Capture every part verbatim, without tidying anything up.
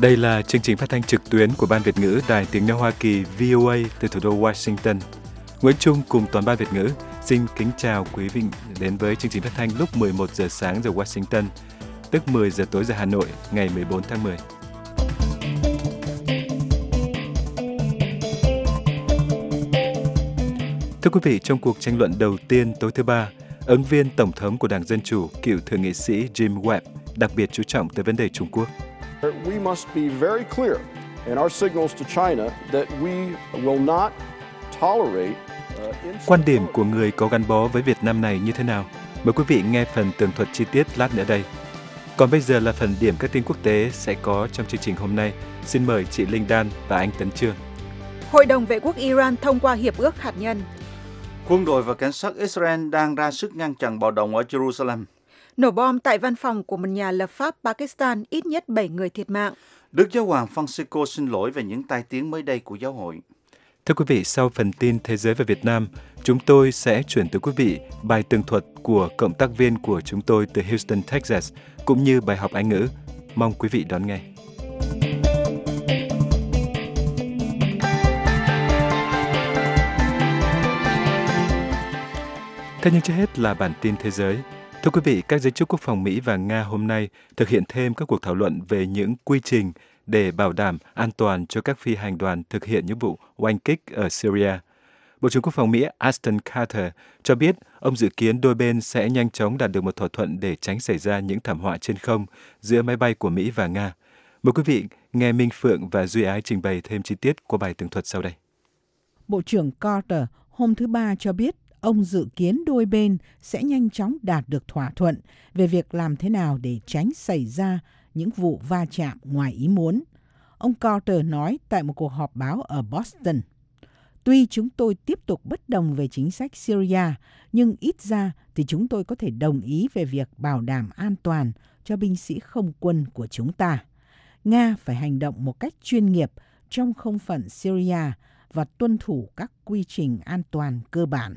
Đây là chương trình phát thanh trực tuyến của Ban Việt ngữ Đài Tiếng nói Hoa Kỳ V O A từ thủ đô Washington. Nguyễn Trung cùng toàn ban Việt ngữ xin kính chào quý vị đến với chương trình phát thanh lúc mười một giờ sáng giờ Washington, tức mười giờ tối giờ Hà Nội, ngày mười bốn tháng mười. Thưa quý vị, trong cuộc tranh luận đầu tiên tối thứ Ba, ứng viên Tổng thống của Đảng Dân Chủ, cựu Thượng nghị sĩ Jim Webb đặc biệt chú trọng tới vấn đề Trung Quốc. We must be very clear in our signals to China that we will not tolerate uh, Quan điểm của người có gắn bó với Việt Nam này như thế nào? Mời quý vị nghe phần tường thuật chi tiết lát nữa đây. Còn bây giờ là phần điểm các tin quốc tế sẽ có trong chương trình hôm nay. Xin mời chị Linh Đan và anh Tấn Trương. Hội đồng Vệ quốc Iran thông qua hiệp ước hạt nhân. Quân đội và cảnh sát Israel đang ra sức ngăn chặn bạo động ở Jerusalem. Nổ bom tại văn phòng của một nhà lập pháp Pakistan, ít nhất bảy người thiệt mạng. Đức Giáo hoàng Francisco xin lỗi về những tai tiếng mới đây của giáo hội. Thưa quý vị, sau phần tin Thế giới và Việt Nam, chúng tôi sẽ chuyển tới quý vị bài tường thuật của cộng tác viên của chúng tôi từ Houston, Texas, cũng như bài học Anh ngữ. Mong quý vị đón nghe. Thế nhưng trước hết là bản tin thế giới. Thưa quý vị, các giới chức quốc phòng Mỹ và Nga hôm nay thực hiện thêm các cuộc thảo luận về những quy trình để bảo đảm an toàn cho các phi hành đoàn thực hiện những vụ oanh kích ở Syria. Bộ trưởng Quốc phòng Mỹ Ashton Carter cho biết ông dự kiến đôi bên sẽ nhanh chóng đạt được một thỏa thuận để tránh xảy ra những thảm họa trên không giữa máy bay của Mỹ và Nga. Mời quý vị nghe Minh Phượng và Duy Ái trình bày thêm chi tiết của bài tường thuật sau đây. Bộ trưởng Carter hôm thứ Ba cho biết ông dự kiến đôi bên sẽ nhanh chóng đạt được thỏa thuận về việc làm thế nào để tránh xảy ra những vụ va chạm ngoài ý muốn. Ông Carter nói tại một cuộc họp báo ở Boston. Tuy chúng tôi tiếp tục bất đồng về chính sách Syria, nhưng ít ra thì chúng tôi có thể đồng ý về việc bảo đảm an toàn cho binh sĩ không quân của chúng ta. Nga phải hành động một cách chuyên nghiệp trong không phận Syria và tuân thủ các quy trình an toàn cơ bản.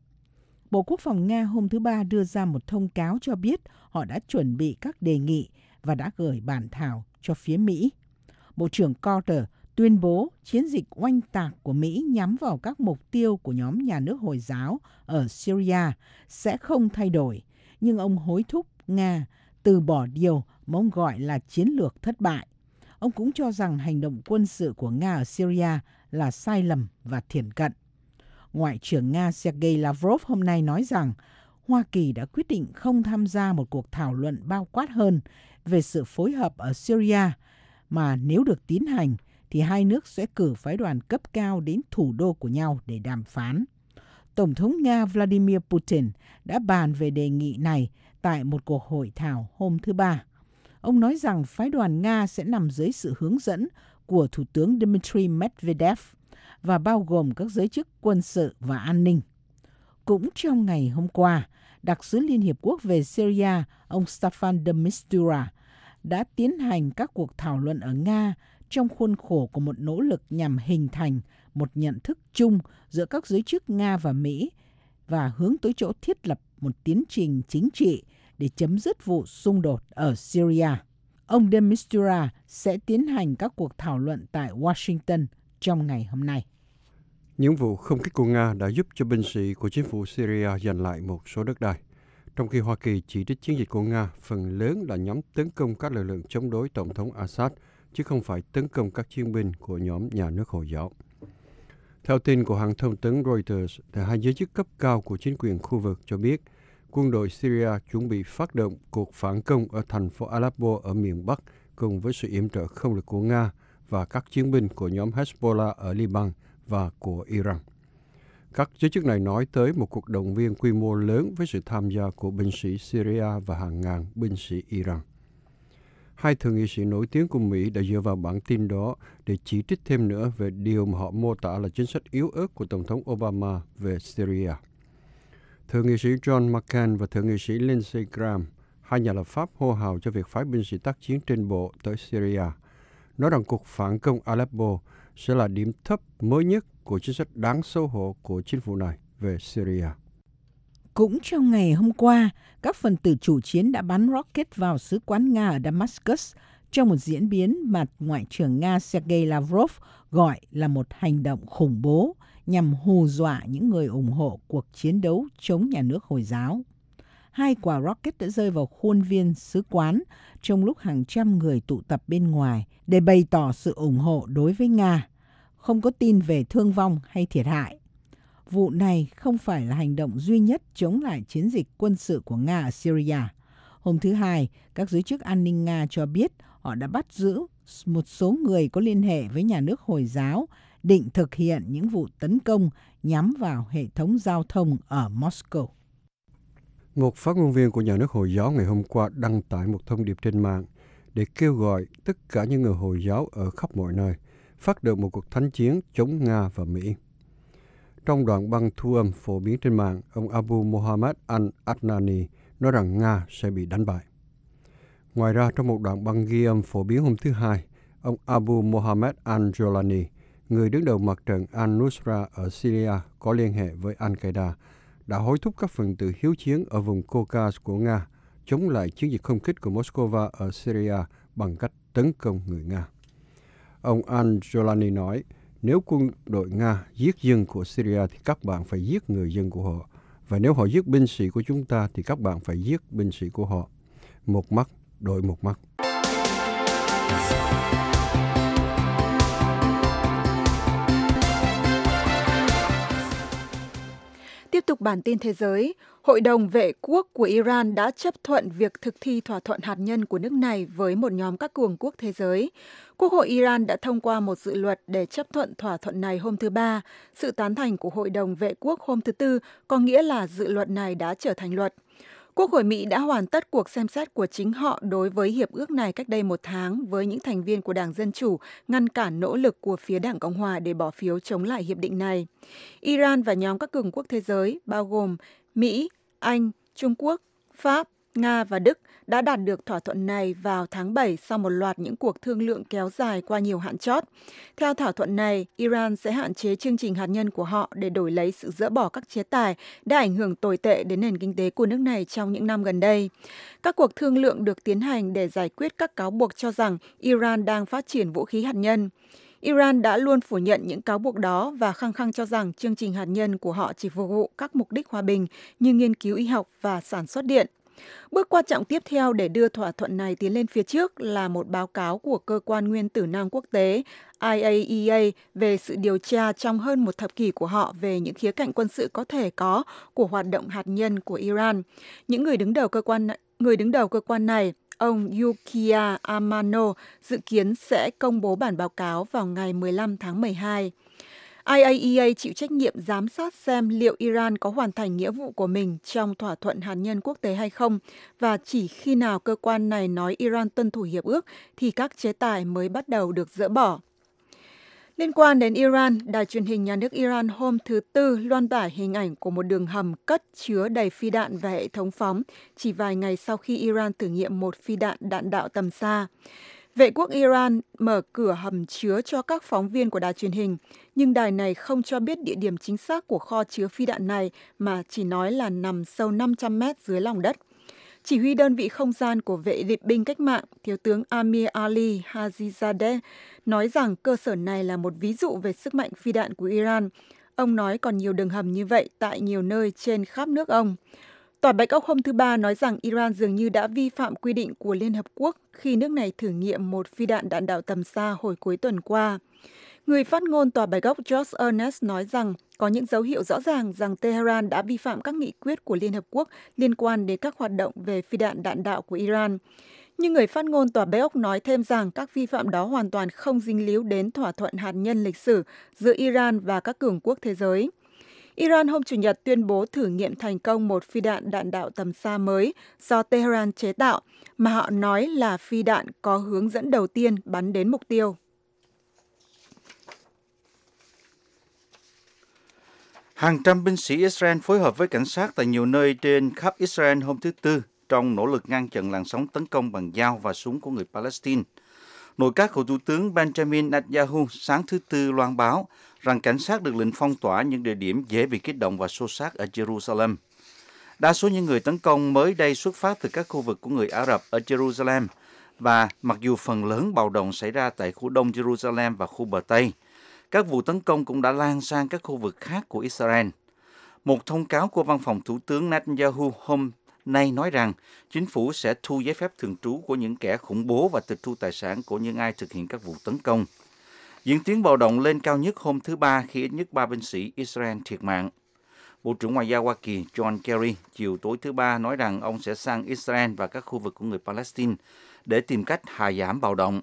Bộ Quốc phòng Nga hôm thứ Ba đưa ra một thông cáo cho biết họ đã chuẩn bị các đề nghị và đã gửi bản thảo cho phía Mỹ. Bộ trưởng Carter tuyên bố chiến dịch oanh tạc của Mỹ nhắm vào các mục tiêu của nhóm nhà nước Hồi giáo ở Syria sẽ không thay đổi, nhưng ông hối thúc Nga từ bỏ điều mà ông gọi là chiến lược thất bại. Ông cũng cho rằng hành động quân sự của Nga ở Syria là sai lầm và thiển cận. Ngoại trưởng Nga Sergei Lavrov hôm nay nói rằng Hoa Kỳ đã quyết định không tham gia một cuộc thảo luận bao quát hơn về sự phối hợp ở Syria, mà nếu được tiến hành thì hai nước sẽ cử phái đoàn cấp cao đến thủ đô của nhau để đàm phán. Tổng thống Nga Vladimir Putin đã bàn về đề nghị này tại một cuộc hội thảo hôm thứ Ba. Ông nói rằng phái đoàn Nga sẽ nằm dưới sự hướng dẫn của Thủ tướng Dmitry Medvedev và bao gồm các giới chức quân sự và an ninh. Cũng trong ngày hôm qua, đặc sứ Liên Hiệp Quốc về Syria, ông Staffan de Mistura, đã tiến hành các cuộc thảo luận ở Nga trong khuôn khổ của một nỗ lực nhằm hình thành một nhận thức chung giữa các giới chức Nga và Mỹ và hướng tới chỗ thiết lập một tiến trình chính trị để chấm dứt vụ xung đột ở Syria. Ông de Mistura sẽ tiến hành các cuộc thảo luận tại Washington trong ngày hôm nay. Những vụ không kích của Nga đã giúp cho binh sĩ của chính phủ Syria giành lại một số đất đai, trong khi Hoa Kỳ chỉ trích chiến dịch của Nga phần lớn là nhắm tấn công các lực lượng chống đối Tổng thống Assad, chứ không phải tấn công các chiến binh của nhóm nhà nước Hồi giáo. Theo tin của hãng thông tấn Reuters, thì hai giới chức cấp cao của chính quyền khu vực cho biết quân đội Syria chuẩn bị phát động cuộc phản công ở thành phố Aleppo ở miền Bắc cùng với sự yểm trợ không lực của Nga và các chiến binh của nhóm Hezbollah ở Liban và của Iran. Các giới chức này nói tới một cuộc động viên quy mô lớn với sự tham gia của binh sĩ Syria và hàng ngàn binh sĩ Iran. Hai thượng nghị sĩ nổi tiếng của Mỹ đã dựa vào bản tin đó để chỉ trích thêm nữa về điều mà họ mô tả là chính sách yếu ớt của Tổng thống Obama về Syria. Thượng nghị sĩ John McCain và thượng nghị sĩ Lindsey Graham, hai nhà lập pháp hô hào cho việc phái binh sĩ tác chiến trên bộ tới Syria, nói rằng cuộc phản công Aleppo sẽ là điểm thấp mới nhất của chính sách đáng xấu hổ của chính phủ này về Syria. Cũng trong ngày hôm qua, các phần tử chủ chiến đã bắn rocket vào sứ quán Nga ở Damascus trong một diễn biến mà Ngoại trưởng Nga Sergei Lavrov gọi là một hành động khủng bố nhằm hù dọa những người ủng hộ cuộc chiến đấu chống nhà nước Hồi giáo. Hai quả rocket đã rơi vào khuôn viên sứ quán trong lúc hàng trăm người tụ tập bên ngoài để bày tỏ sự ủng hộ đối với Nga. Không có tin về thương vong hay thiệt hại. Vụ này không phải là hành động duy nhất chống lại chiến dịch quân sự của Nga ở Syria. Hôm thứ Hai, các giới chức an ninh Nga cho biết họ đã bắt giữ một số người có liên hệ với nhà nước Hồi giáo định thực hiện những vụ tấn công nhắm vào hệ thống giao thông ở Moscow. Một phát ngôn viên của nhà nước Hồi giáo ngày hôm qua đăng tải một thông điệp trên mạng để kêu gọi tất cả những người Hồi giáo ở khắp mọi nơi phát động một cuộc thánh chiến chống Nga và Mỹ. Trong đoạn băng thu âm phổ biến trên mạng, ông Abu Mohammed al-Adnani nói rằng Nga sẽ bị đánh bại. Ngoài ra, trong một đoạn băng ghi âm phổ biến hôm thứ Hai, ông Abu Mohammed al-Jolani, người đứng đầu mặt trận al-Nusra ở Syria có liên hệ với Al-Qaeda, đã hối thúc các phần tử hiếu chiến ở vùng Caucasus của Nga chống lại chiến dịch không kích của Moscow ở Syria bằng cách tấn công người Nga. Ông al-Jolani nói, nếu quân đội Nga giết dân của Syria thì các bạn phải giết người dân của họ. Và nếu họ giết binh sĩ của chúng ta thì các bạn phải giết binh sĩ của họ. Một mắt đổi một mắt. Tiếp tục bản tin thế giới, Hội đồng Vệ quốc của Iran đã chấp thuận việc thực thi thỏa thuận hạt nhân của nước này với một nhóm các cường quốc thế giới. Quốc hội Iran đã thông qua một dự luật để chấp thuận thỏa thuận này hôm thứ Ba. Sự tán thành của Hội đồng Vệ quốc hôm thứ Tư có nghĩa là dự luật này đã trở thành luật. Quốc hội Mỹ đã hoàn tất cuộc xem xét của chính họ đối với hiệp ước này cách đây một tháng với những thành viên của Đảng Dân Chủ ngăn cản nỗ lực của phía Đảng Cộng Hòa để bỏ phiếu chống lại hiệp định này. Iran và nhóm các cường quốc thế giới bao gồm Mỹ, Anh, Trung Quốc, Pháp, Nga và Đức đã đạt được thỏa thuận này vào tháng bảy sau một loạt những cuộc thương lượng kéo dài qua nhiều hạn chót. Theo thỏa thuận này, Iran sẽ hạn chế chương trình hạt nhân của họ để đổi lấy sự dỡ bỏ các chế tài đã ảnh hưởng tồi tệ đến nền kinh tế của nước này trong những năm gần đây. Các cuộc thương lượng được tiến hành để giải quyết các cáo buộc cho rằng Iran đang phát triển vũ khí hạt nhân. Iran đã luôn phủ nhận những cáo buộc đó và khăng khăng cho rằng chương trình hạt nhân của họ chỉ phục vụ các mục đích hòa bình như nghiên cứu y học và sản xuất điện. Bước quan trọng tiếp theo để đưa thỏa thuận này tiến lên phía trước là một báo cáo của Cơ quan Nguyên tử năng quốc tế I A E A về sự điều tra trong hơn một thập kỷ của họ về những khía cạnh quân sự có thể có của hoạt động hạt nhân của Iran. Những người đứng đầu cơ quan người đứng đầu cơ quan này, ông Yukiya Amano, dự kiến sẽ công bố bản báo cáo vào ngày mười lăm tháng mười hai. I A E A chịu trách nhiệm giám sát xem liệu Iran có hoàn thành nghĩa vụ của mình trong thỏa thuận hạt nhân quốc tế hay không, và chỉ khi nào cơ quan này nói Iran tuân thủ hiệp ước thì các chế tài mới bắt đầu được dỡ bỏ. Liên quan đến Iran, đài truyền hình nhà nước Iran hôm thứ Tư loan tải hình ảnh của một đường hầm cất chứa đầy phi đạn và hệ thống phóng chỉ vài ngày sau khi Iran thử nghiệm một phi đạn đạn đạo tầm xa. Vệ quốc Iran mở cửa hầm chứa cho các phóng viên của đài truyền hình, nhưng đài này không cho biết địa điểm chính xác của kho chứa phi đạn này mà chỉ nói là nằm sâu năm trăm mét dưới lòng đất. Chỉ huy đơn vị không gian của vệ binh cách mạng, Thiếu tướng Amir Ali Hajizadeh, nói rằng cơ sở này là một ví dụ về sức mạnh phi đạn của Iran. Ông nói còn nhiều đường hầm như vậy tại nhiều nơi trên khắp nước ông. Tòa Bạch Ốc hôm thứ Ba nói rằng Iran dường như đã vi phạm quy định của Liên Hợp Quốc khi nước này thử nghiệm một phi đạn đạn đạo tầm xa hồi cuối tuần qua. Người phát ngôn Tòa Bạch Ốc George Ernest nói rằng có những dấu hiệu rõ ràng rằng Tehran đã vi phạm các nghị quyết của Liên Hợp Quốc liên quan đến các hoạt động về phi đạn đạn đạo của Iran. Nhưng người phát ngôn Tòa Bạch Ốc nói thêm rằng các vi phạm đó hoàn toàn không dính líu đến thỏa thuận hạt nhân lịch sử giữa Iran và các cường quốc thế giới. Iran hôm Chủ nhật tuyên bố thử nghiệm thành công một phi đạn đạn đạo tầm xa mới do Tehran chế tạo, mà họ nói là phi đạn có hướng dẫn đầu tiên bắn đến mục tiêu. Hàng trăm binh sĩ Israel phối hợp với cảnh sát tại nhiều nơi trên khắp Israel hôm thứ Tư trong nỗ lực ngăn chặn làn sóng tấn công bằng dao và súng của người Palestine. Nội các của Thủ tướng Benjamin Netanyahu sáng thứ Tư loan báo rằng cảnh sát được lệnh phong tỏa những địa điểm dễ bị kích động và xô xát ở Jerusalem. Đa số những người tấn công mới đây xuất phát từ các khu vực của người Ả Rập ở Jerusalem Và mặc dù phần lớn bạo động xảy ra tại khu Đông Jerusalem và khu bờ Tây, các vụ tấn công cũng đã lan sang các khu vực khác của Israel. Một thông cáo của văn phòng Thủ tướng Netanyahu hôm nay nói rằng chính phủ sẽ thu giấy phép thường trú của những kẻ khủng bố và tịch thu tài sản của những ai thực hiện các vụ tấn công. Diễn tiến bạo động lên cao nhất hôm thứ Ba khi ít nhất ba binh sĩ Israel thiệt mạng. Bộ trưởng Ngoại giao Hoa Kỳ John Kerry chiều tối thứ Ba nói rằng ông sẽ sang Israel và các khu vực của người Palestine để tìm cách hạ giảm bạo động.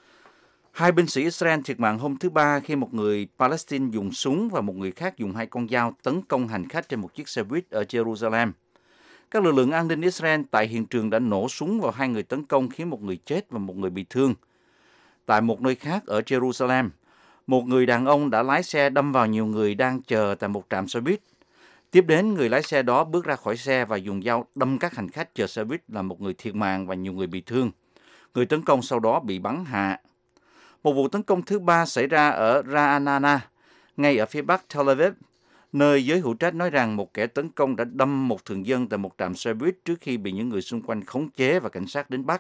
Hai binh sĩ Israel thiệt mạng hôm thứ Ba khi một người Palestine dùng súng và một người khác dùng hai con dao tấn công hành khách trên một chiếc xe buýt ở Jerusalem. Các lực lượng an ninh Israel tại hiện trường đã nổ súng vào hai người tấn công khiến một người chết và một người bị thương. Tại một nơi khác ở Jerusalem, một người đàn ông đã lái xe đâm vào nhiều người đang chờ tại một trạm xe buýt. Tiếp đến, người lái xe đó bước ra khỏi xe và dùng dao đâm các hành khách chờ xe buýt làm một người thiệt mạng và nhiều người bị thương. Người tấn công sau đó bị bắn hạ. Một vụ tấn công thứ ba xảy ra ở Ra'anana, ngay ở phía bắc Tel Aviv, nơi giới hữu trách nói rằng một kẻ tấn công đã đâm một thường dân tại một trạm xe buýt trước khi bị những người xung quanh khống chế và cảnh sát đến bắt.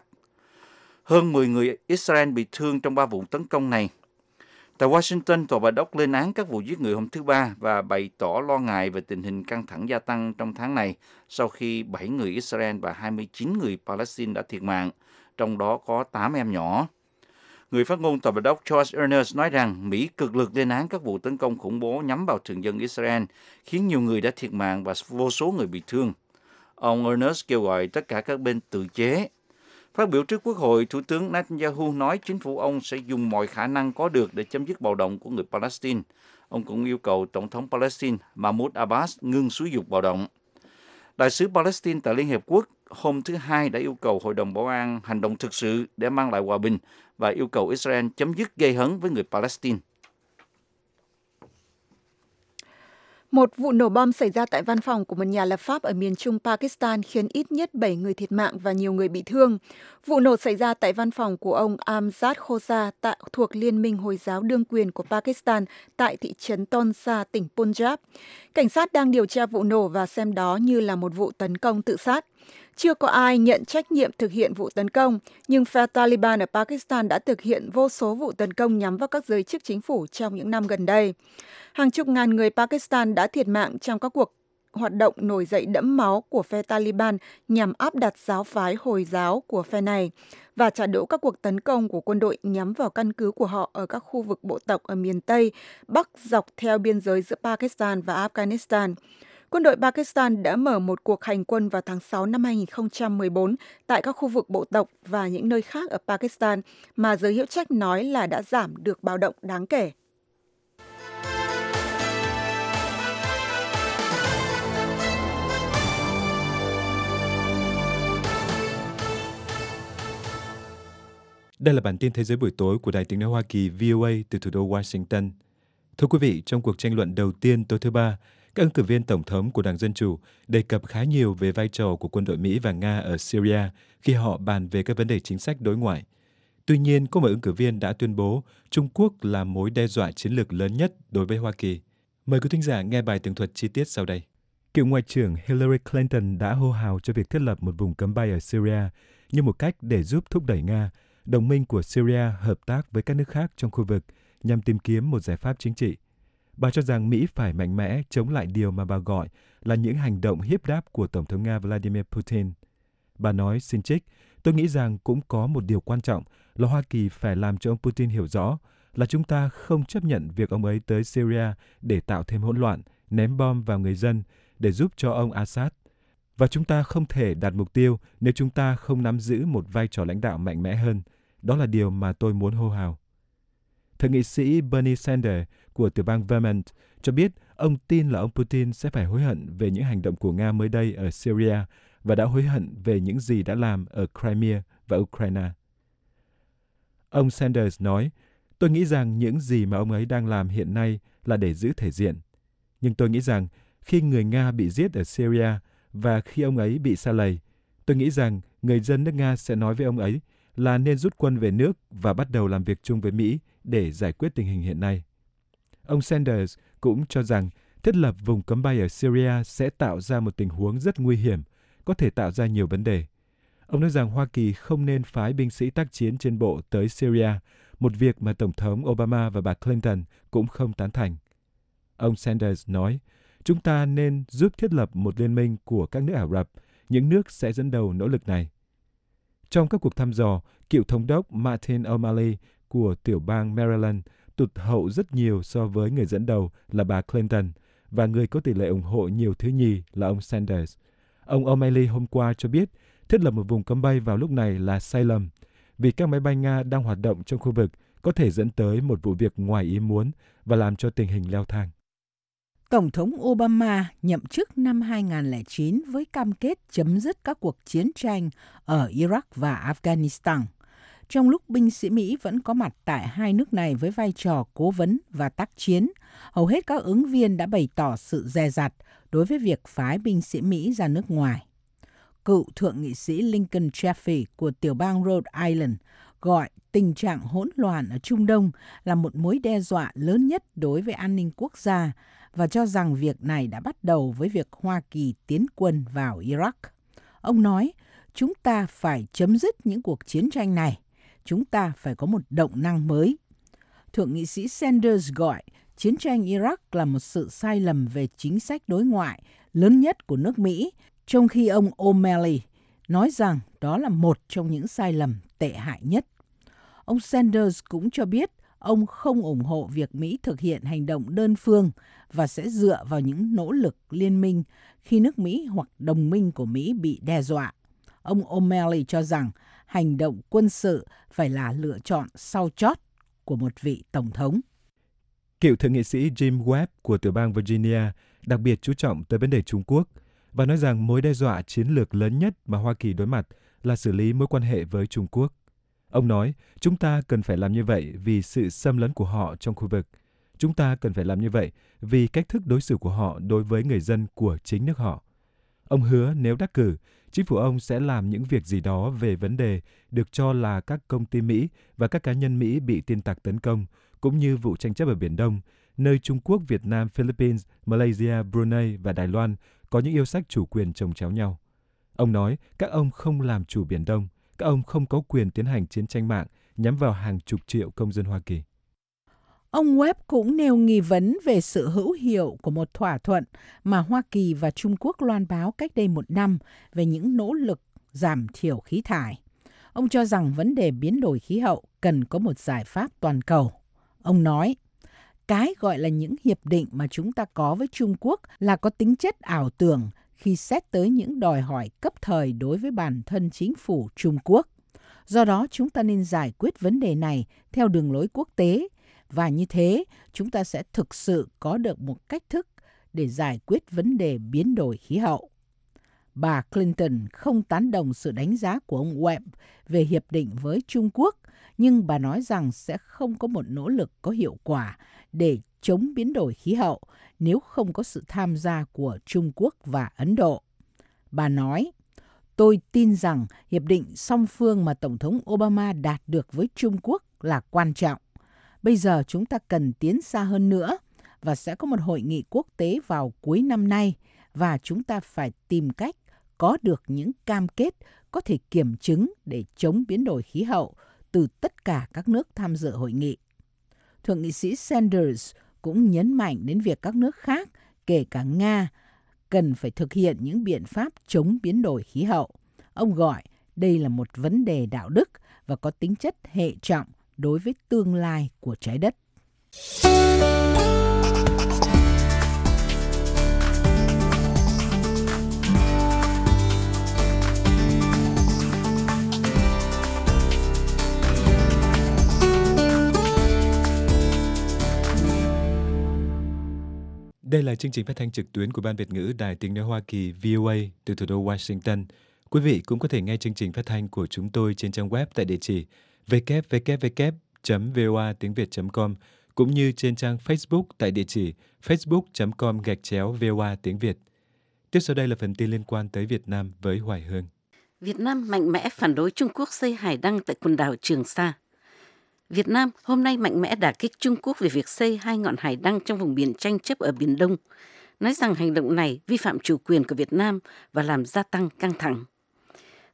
Hơn mười người Israel bị thương trong ba vụ tấn công này. Tại Washington, Tòa Bạch Ốc lên án các vụ giết người hôm thứ Ba và bày tỏ lo ngại về tình hình căng thẳng gia tăng trong tháng này sau khi bảy người Israel và hai mươi chín người Palestine đã thiệt mạng, trong đó có tám em nhỏ. Người phát ngôn Tòa Bạch Ốc George Ernest nói rằng Mỹ cực lực lên án các vụ tấn công khủng bố nhắm vào thường dân Israel, khiến nhiều người đã thiệt mạng và vô số người bị thương. Ông Ernest kêu gọi tất cả các bên tự chế. Phát biểu trước Quốc hội, Thủ tướng Netanyahu nói chính phủ ông sẽ dùng mọi khả năng có được để chấm dứt bạo động của người Palestine. Ông cũng yêu cầu Tổng thống Palestine Mahmoud Abbas ngưng xúi giục bạo động. Đại sứ Palestine tại Liên Hiệp Quốc hôm thứ Hai đã yêu cầu Hội đồng Bảo an hành động thực sự để mang lại hòa bình và yêu cầu Israel chấm dứt gây hấn với người Palestine. Một vụ nổ bom xảy ra tại văn phòng của một nhà lập pháp ở miền trung Pakistan khiến ít nhất bảy người thiệt mạng và nhiều người bị thương. Vụ nổ xảy ra tại văn phòng của ông Amjad Khosa tại, thuộc Liên minh Hồi giáo đương quyền của Pakistan tại thị trấn Tonsa, tỉnh Punjab. Cảnh sát đang điều tra vụ nổ và xem đó như là một vụ tấn công tự sát. Chưa có ai nhận trách nhiệm thực hiện vụ tấn công, nhưng phe Taliban ở Pakistan đã thực hiện vô số vụ tấn công nhắm vào các giới chức chính phủ trong những năm gần đây. Hàng chục ngàn người Pakistan đã thiệt mạng trong các cuộc hoạt động nổi dậy đẫm máu của phe Taliban nhằm áp đặt giáo phái Hồi giáo của phe này và trả đũa các cuộc tấn công của quân đội nhắm vào căn cứ của họ ở các khu vực bộ tộc ở miền Tây, Bắc dọc theo biên giới giữa Pakistan và Afghanistan. Quân đội Pakistan đã mở một cuộc hành quân vào tháng sáu năm hai nghìn không trăm mười bốn tại các khu vực bộ tộc và những nơi khác ở Pakistan mà giới hữu trách nói là đã giảm được bạo động đáng kể. Đây là bản tin Thế giới buổi tối của Đài Tiếng nói Hoa Kỳ vê o a từ thủ đô Washington. Thưa quý vị, trong cuộc tranh luận đầu tiên tối thứ Ba, các ứng cử viên tổng thống của Đảng Dân Chủ đề cập khá nhiều về vai trò của quân đội Mỹ và Nga ở Syria khi họ bàn về các vấn đề chính sách đối ngoại. Tuy nhiên, có một ứng cử viên đã tuyên bố Trung Quốc là mối đe dọa chiến lược lớn nhất đối với Hoa Kỳ. Mời quý thính giả nghe bài tường thuật chi tiết sau đây. Cựu Ngoại trưởng Hillary Clinton đã hô hào cho việc thiết lập một vùng cấm bay ở Syria như một cách để giúp thúc đẩy Nga, đồng minh của Syria, hợp tác với các nước khác trong khu vực nhằm tìm kiếm một giải pháp chính trị. Bà cho rằng Mỹ phải mạnh mẽ chống lại điều mà bà gọi là những hành động hiếp đáp của Tổng thống Nga Vladimir Putin. Bà nói, xin trích, tôi nghĩ rằng cũng có một điều quan trọng là Hoa Kỳ phải làm cho ông Putin hiểu rõ là chúng ta không chấp nhận việc ông ấy tới Syria để tạo thêm hỗn loạn, ném bom vào người dân để giúp cho ông Assad. Và chúng ta không thể đạt mục tiêu nếu chúng ta không nắm giữ một vai trò lãnh đạo mạnh mẽ hơn. Đó là điều mà tôi muốn hô hào. Thượng nghị sĩ Bernie Sanders của tiểu bang Vermont cho biết ông tin là ông Putin sẽ phải hối hận về những hành động của Nga mới đây ở Syria và đã hối hận về những gì đã làm ở Crimea và Ukraine. Ông Sanders nói, tôi nghĩ rằng những gì mà ông ấy đang làm hiện nay là để giữ thể diện. Nhưng tôi nghĩ rằng khi người Nga bị giết ở Syria và khi ông ấy bị sa lầy, tôi nghĩ rằng người dân nước Nga sẽ nói với ông ấy là nên rút quân về nước và bắt đầu làm việc chung với Mỹ để giải quyết tình hình hiện nay. Ông Sanders cũng cho rằng thiết lập vùng cấm bay ở Syria sẽ tạo ra một tình huống rất nguy hiểm, có thể tạo ra nhiều vấn đề. Ông nói rằng Hoa Kỳ không nên phái binh sĩ tác chiến trên bộ tới Syria, một việc mà Tổng thống Obama và bà Clinton cũng không tán thành. Ông Sanders nói, chúng ta nên giúp thiết lập một liên minh của các nước Ả Rập, những nước sẽ dẫn đầu nỗ lực này. Trong các cuộc thăm dò, cựu thống đốc Martin O'Malley của tiểu bang Maryland tụt hậu rất nhiều so với người dẫn đầu là bà Clinton, và người có tỷ lệ ủng hộ nhiều thứ nhì là ông Sanders. Ông O'Malley hôm qua cho biết thiết lập một vùng cấm bay vào lúc này là sai lầm, vì các máy bay Nga đang hoạt động trong khu vực có thể dẫn tới một vụ việc ngoài ý muốn và làm cho tình hình leo thang. Tổng thống Obama nhậm chức năm hai nghìn không trăm lẻ chín với cam kết chấm dứt các cuộc chiến tranh ở Iraq và Afghanistan. Trong lúc binh sĩ Mỹ vẫn có mặt tại hai nước này với vai trò cố vấn và tác chiến, hầu hết các ứng viên đã bày tỏ sự dè dặt đối với việc phái binh sĩ Mỹ ra nước ngoài. Cựu thượng nghị sĩ Lincoln Chafee của tiểu bang Rhode Island gọi tình trạng hỗn loạn ở Trung Đông là một mối đe dọa lớn nhất đối với an ninh quốc gia và cho rằng việc này đã bắt đầu với việc Hoa Kỳ tiến quân vào Iraq. Ông nói, chúng ta phải chấm dứt những cuộc chiến tranh này. Chúng ta phải có một động năng mới. Thượng nghị sĩ Sanders gọi chiến tranh Iraq là một sự sai lầm về chính sách đối ngoại lớn nhất của nước Mỹ, trong khi ông O'Malley nói rằng đó là một trong những sai lầm tệ hại nhất. Ông Sanders cũng cho biết ông không ủng hộ việc Mỹ thực hiện hành động đơn phương và sẽ dựa vào những nỗ lực liên minh khi nước Mỹ hoặc đồng minh của Mỹ bị đe dọa. Ông O'Malley cho rằng hành động quân sự phải là lựa chọn sau chót của một vị tổng thống. Cựu thượng nghị sĩ Jim Webb của tiểu bang Virginia đặc biệt chú trọng tới vấn đề Trung Quốc và nói rằng mối đe dọa chiến lược lớn nhất mà Hoa Kỳ đối mặt là xử lý mối quan hệ với Trung Quốc. Ông nói, chúng ta cần phải làm như vậy vì sự xâm lấn của họ trong khu vực. Chúng ta cần phải làm như vậy vì cách thức đối xử của họ đối với người dân của chính nước họ. Ông hứa nếu đắc cử, chính phủ ông sẽ làm những việc gì đó về vấn đề được cho là các công ty Mỹ và các cá nhân Mỹ bị tin tặc tấn công, cũng như vụ tranh chấp ở Biển Đông, nơi Trung Quốc, Việt Nam, Philippines, Malaysia, Brunei và Đài Loan có những yêu sách chủ quyền chồng chéo nhau. Ông nói các ông không làm chủ Biển Đông, các ông không có quyền tiến hành chiến tranh mạng nhắm vào hàng chục triệu công dân Hoa Kỳ. Ông Webb cũng nêu nghi vấn về sự hữu hiệu của một thỏa thuận mà Hoa Kỳ và Trung Quốc loan báo cách đây một năm về những nỗ lực giảm thiểu khí thải. Ông cho rằng vấn đề biến đổi khí hậu cần có một giải pháp toàn cầu. Ông nói, cái gọi là những hiệp định mà chúng ta có với Trung Quốc là có tính chất ảo tưởng khi xét tới những đòi hỏi cấp thời đối với bản thân chính phủ Trung Quốc. Do đó, chúng ta nên giải quyết vấn đề này theo đường lối quốc tế, và như thế, chúng ta sẽ thực sự có được một cách thức để giải quyết vấn đề biến đổi khí hậu. Bà Clinton không tán đồng sự đánh giá của ông Webb về hiệp định với Trung Quốc, nhưng bà nói rằng sẽ không có một nỗ lực có hiệu quả để chống biến đổi khí hậu nếu không có sự tham gia của Trung Quốc và Ấn Độ. Bà nói, tôi tin rằng hiệp định song phương mà Tổng thống Obama đạt được với Trung Quốc là quan trọng. Bây giờ chúng ta cần tiến xa hơn nữa và sẽ có một hội nghị quốc tế vào cuối năm nay và chúng ta phải tìm cách có được những cam kết có thể kiểm chứng để chống biến đổi khí hậu từ tất cả các nước tham dự hội nghị. Thượng nghị sĩ Sanders cũng nhấn mạnh đến việc các nước khác, kể cả Nga, cần phải thực hiện những biện pháp chống biến đổi khí hậu. Ông gọi đây là một vấn đề đạo đức và có tính chất hệ trọng đối với tương lai của trái đất. Đây là chương trình phát thanh trực tuyến của Ban Việt ngữ Đài Tiếng nói Hoa Kỳ V O A từ thủ đô Washington. Quý vị cũng có thể nghe chương trình phát thanh của chúng tôi trên trang web tại địa chỉ w w w chấm voa tiếng việt chấm com cũng như trên trang Facebook tại địa chỉ facebook chấm com gạch chéo voa tiếng Việt. Tiếp sau đây là phần tin liên quan tới Việt Nam với Hoài Hương. Việt Nam mạnh mẽ phản đối Trung Quốc xây hải đăng tại quần đảo Trường Sa. Việt Nam hôm nay mạnh mẽ đả kích Trung Quốc về việc xây hai ngọn hải đăng trong vùng biển tranh chấp ở Biển Đông, nói rằng hành động này vi phạm chủ quyền của Việt Nam và làm gia tăng căng thẳng.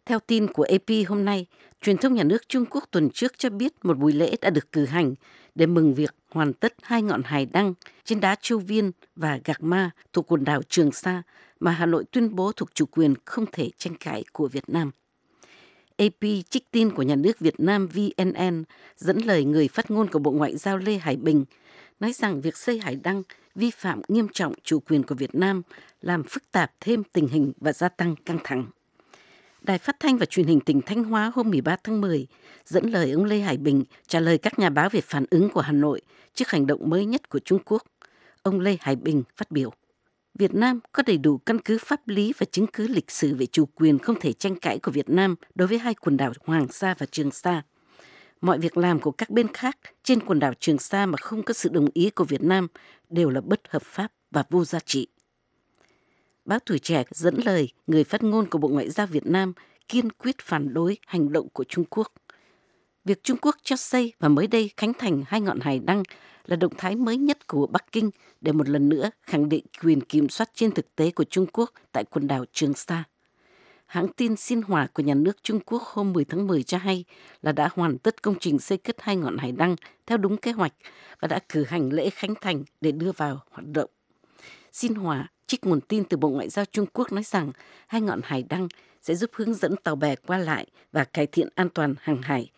Theo tin của a pê hôm nay, truyền thông nhà nước Trung Quốc tuần trước cho biết một buổi lễ đã được cử hành để mừng việc hoàn tất hai ngọn hải đăng trên đá Châu Viên và Gạc Ma thuộc quần đảo Trường Sa mà Hà Nội tuyên bố thuộc chủ quyền không thể tranh cãi của Việt Nam. a pê trích tin của nhà nước Việt Nam vê en en dẫn lời người phát ngôn của Bộ Ngoại giao Lê Hải Bình nói rằng việc xây hải đăng vi phạm nghiêm trọng chủ quyền của Việt Nam, làm phức tạp thêm tình hình và gia tăng căng thẳng. Đài Phát thanh và Truyền hình tỉnh Thanh Hóa hôm mười ba tháng mười dẫn lời ông Lê Hải Bình trả lời các nhà báo về phản ứng của Hà Nội trước hành động mới nhất của Trung Quốc. Ông Lê Hải Bình phát biểu: Việt Nam có đầy đủ căn cứ pháp lý và chứng cứ lịch sử về chủ quyền không thể tranh cãi của Việt Nam đối với hai quần đảo Hoàng Sa và Trường Sa. Mọi việc làm của các bên khác trên quần đảo Trường Sa mà không có sự đồng ý của Việt Nam đều là bất hợp pháp và vô giá trị. Báo Tuổi Trẻ dẫn lời người phát ngôn của Bộ Ngoại giao Việt Nam kiên quyết phản đối hành động của Trung Quốc. Việc Trung Quốc cho xây và mới đây khánh thành hai ngọn hải đăng là động thái mới nhất của Bắc Kinh để một lần nữa khẳng định quyền kiểm soát trên thực tế của Trung Quốc tại quần đảo Trường Sa. Hãng tin Xinhua của nhà nước Trung Quốc hôm mười tháng mười cho hay là đã hoàn tất công trình xây cất hai ngọn hải đăng theo đúng kế hoạch và đã cử hành lễ khánh thành để đưa vào hoạt động. Xinhua trích nguồn tin từ Bộ Ngoại giao Trung Quốc nói rằng hai ngọn hải đăng sẽ giúp hướng dẫn tàu bè qua lại và cải thiện an toàn hàng hải.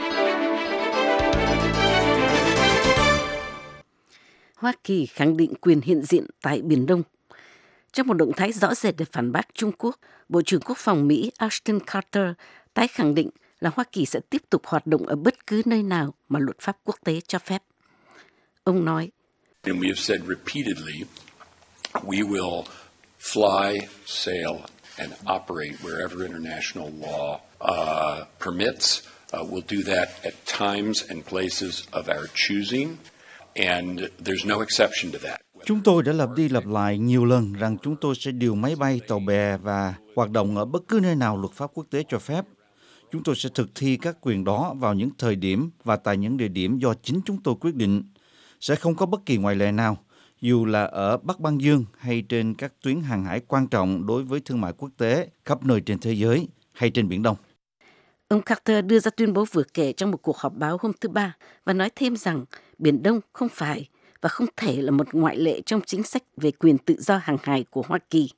Hoa Kỳ khẳng định quyền hiện diện tại Biển Đông. Trong một động thái rõ rệt để phản bác Trung Quốc, Bộ trưởng Quốc phòng Mỹ Ashton Carter tái khẳng định là Hoa Kỳ sẽ tiếp tục hoạt động ở bất cứ nơi nào mà luật pháp quốc tế cho phép. Ông nói, And we have said repeatedly, we will fly, sail and operate wherever international law uh, permits. Uh, we'll do that at times and places of our choosing, and there's no exception to that. Chúng tôi đã lặp đi lặp lại nhiều lần rằng chúng tôi sẽ điều máy bay, tàu bè và hoạt động ở bất cứ nơi nào luật pháp quốc tế cho phép. Chúng tôi sẽ thực thi các quyền đó vào những thời điểm và tại những địa điểm do chính chúng tôi quyết định. Sẽ không có bất kỳ ngoại lệ nào, dù là ở Bắc Băng Dương hay trên các tuyến hàng hải quan trọng đối với thương mại quốc tế khắp nơi trên thế giới hay trên Biển Đông. Ông Carter đưa ra tuyên bố vừa kể trong một cuộc họp báo hôm thứ Ba và nói thêm rằng Biển Đông không phải và không thể là một ngoại lệ trong chính sách về quyền tự do hàng hải của Hoa Kỳ.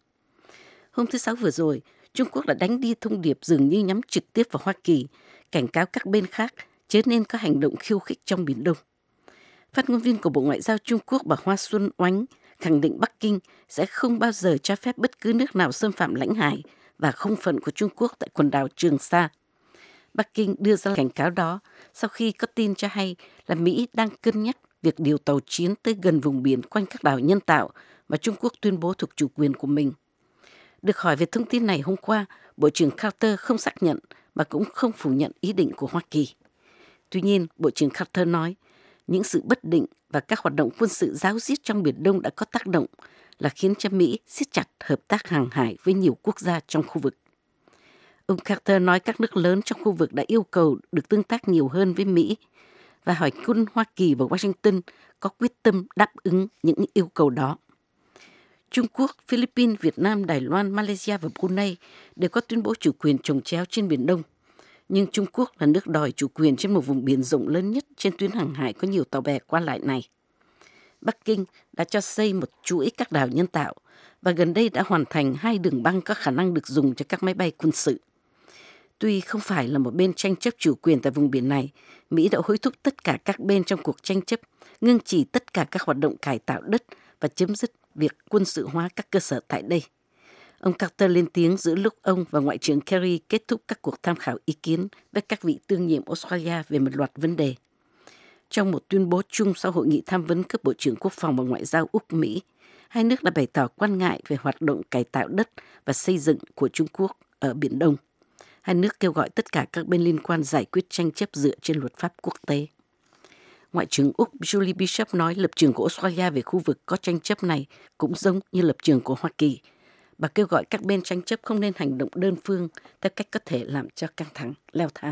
Hôm thứ Sáu vừa rồi, Trung Quốc đã đánh đi thông điệp dường như nhắm trực tiếp vào Hoa Kỳ, cảnh cáo các bên khác chớ nên có hành động khiêu khích trong Biển Đông. Phát ngôn viên của Bộ Ngoại giao Trung Quốc bà Hoa Xuân Oánh khẳng định Bắc Kinh sẽ không bao giờ cho phép bất cứ nước nào xâm phạm lãnh hải và không phận của Trung Quốc tại quần đảo Trường Sa. Bắc Kinh đưa ra cảnh cáo đó sau khi có tin cho hay là Mỹ đang cân nhắc việc điều tàu chiến tới gần vùng biển quanh các đảo nhân tạo mà Trung Quốc tuyên bố thuộc chủ quyền của mình. Được hỏi về thông tin này hôm qua, Bộ trưởng Carter không xác nhận mà cũng không phủ nhận ý định của Hoa Kỳ. Tuy nhiên, Bộ trưởng Carter nói, những sự bất định và các hoạt động quân sự ráo riết trong Biển Đông đã có tác động là khiến cho Mỹ siết chặt hợp tác hàng hải với nhiều quốc gia trong khu vực. Ông Carter nói các nước lớn trong khu vực đã yêu cầu được tương tác nhiều hơn với Mỹ và hỏi quân Hoa Kỳ và Washington có quyết tâm đáp ứng những yêu cầu đó. Trung Quốc, Philippines, Việt Nam, Đài Loan, Malaysia và Brunei đều có tuyên bố chủ quyền chồng chéo trên Biển Đông. Nhưng Trung Quốc là nước đòi chủ quyền trên một vùng biển rộng lớn nhất trên tuyến hàng hải có nhiều tàu bè qua lại này. Bắc Kinh đã cho xây một chuỗi các đảo nhân tạo và gần đây đã hoàn thành hai đường băng có khả năng được dùng cho các máy bay quân sự. Tuy không phải là một bên tranh chấp chủ quyền tại vùng biển này, Mỹ đã hối thúc tất cả các bên trong cuộc tranh chấp ngưng chỉ tất cả các hoạt động cải tạo đất và chấm dứt việc quân sự hóa các cơ sở tại đây. Ông Carter lên tiếng giữa lúc ông và Ngoại trưởng Kerry kết thúc các cuộc tham khảo ý kiến với các vị tương nhiệm Australia về một loạt vấn đề. Trong một tuyên bố chung sau hội nghị tham vấn cấp Bộ trưởng Quốc phòng và Ngoại giao Úc-Mỹ, hai nước đã bày tỏ quan ngại về hoạt động cải tạo đất và xây dựng của Trung Quốc ở Biển Đông. Hai nước kêu gọi tất cả các bên liên quan giải quyết tranh chấp dựa trên luật pháp quốc tế. Ngoại trưởng Úc Julie Bishop nói lập trường của Australia về khu vực có tranh chấp này cũng giống như lập trường của Hoa Kỳ. Bà kêu gọi các bên tranh chấp không nên hành động đơn phương theo cách có thể làm cho căng thẳng leo thang.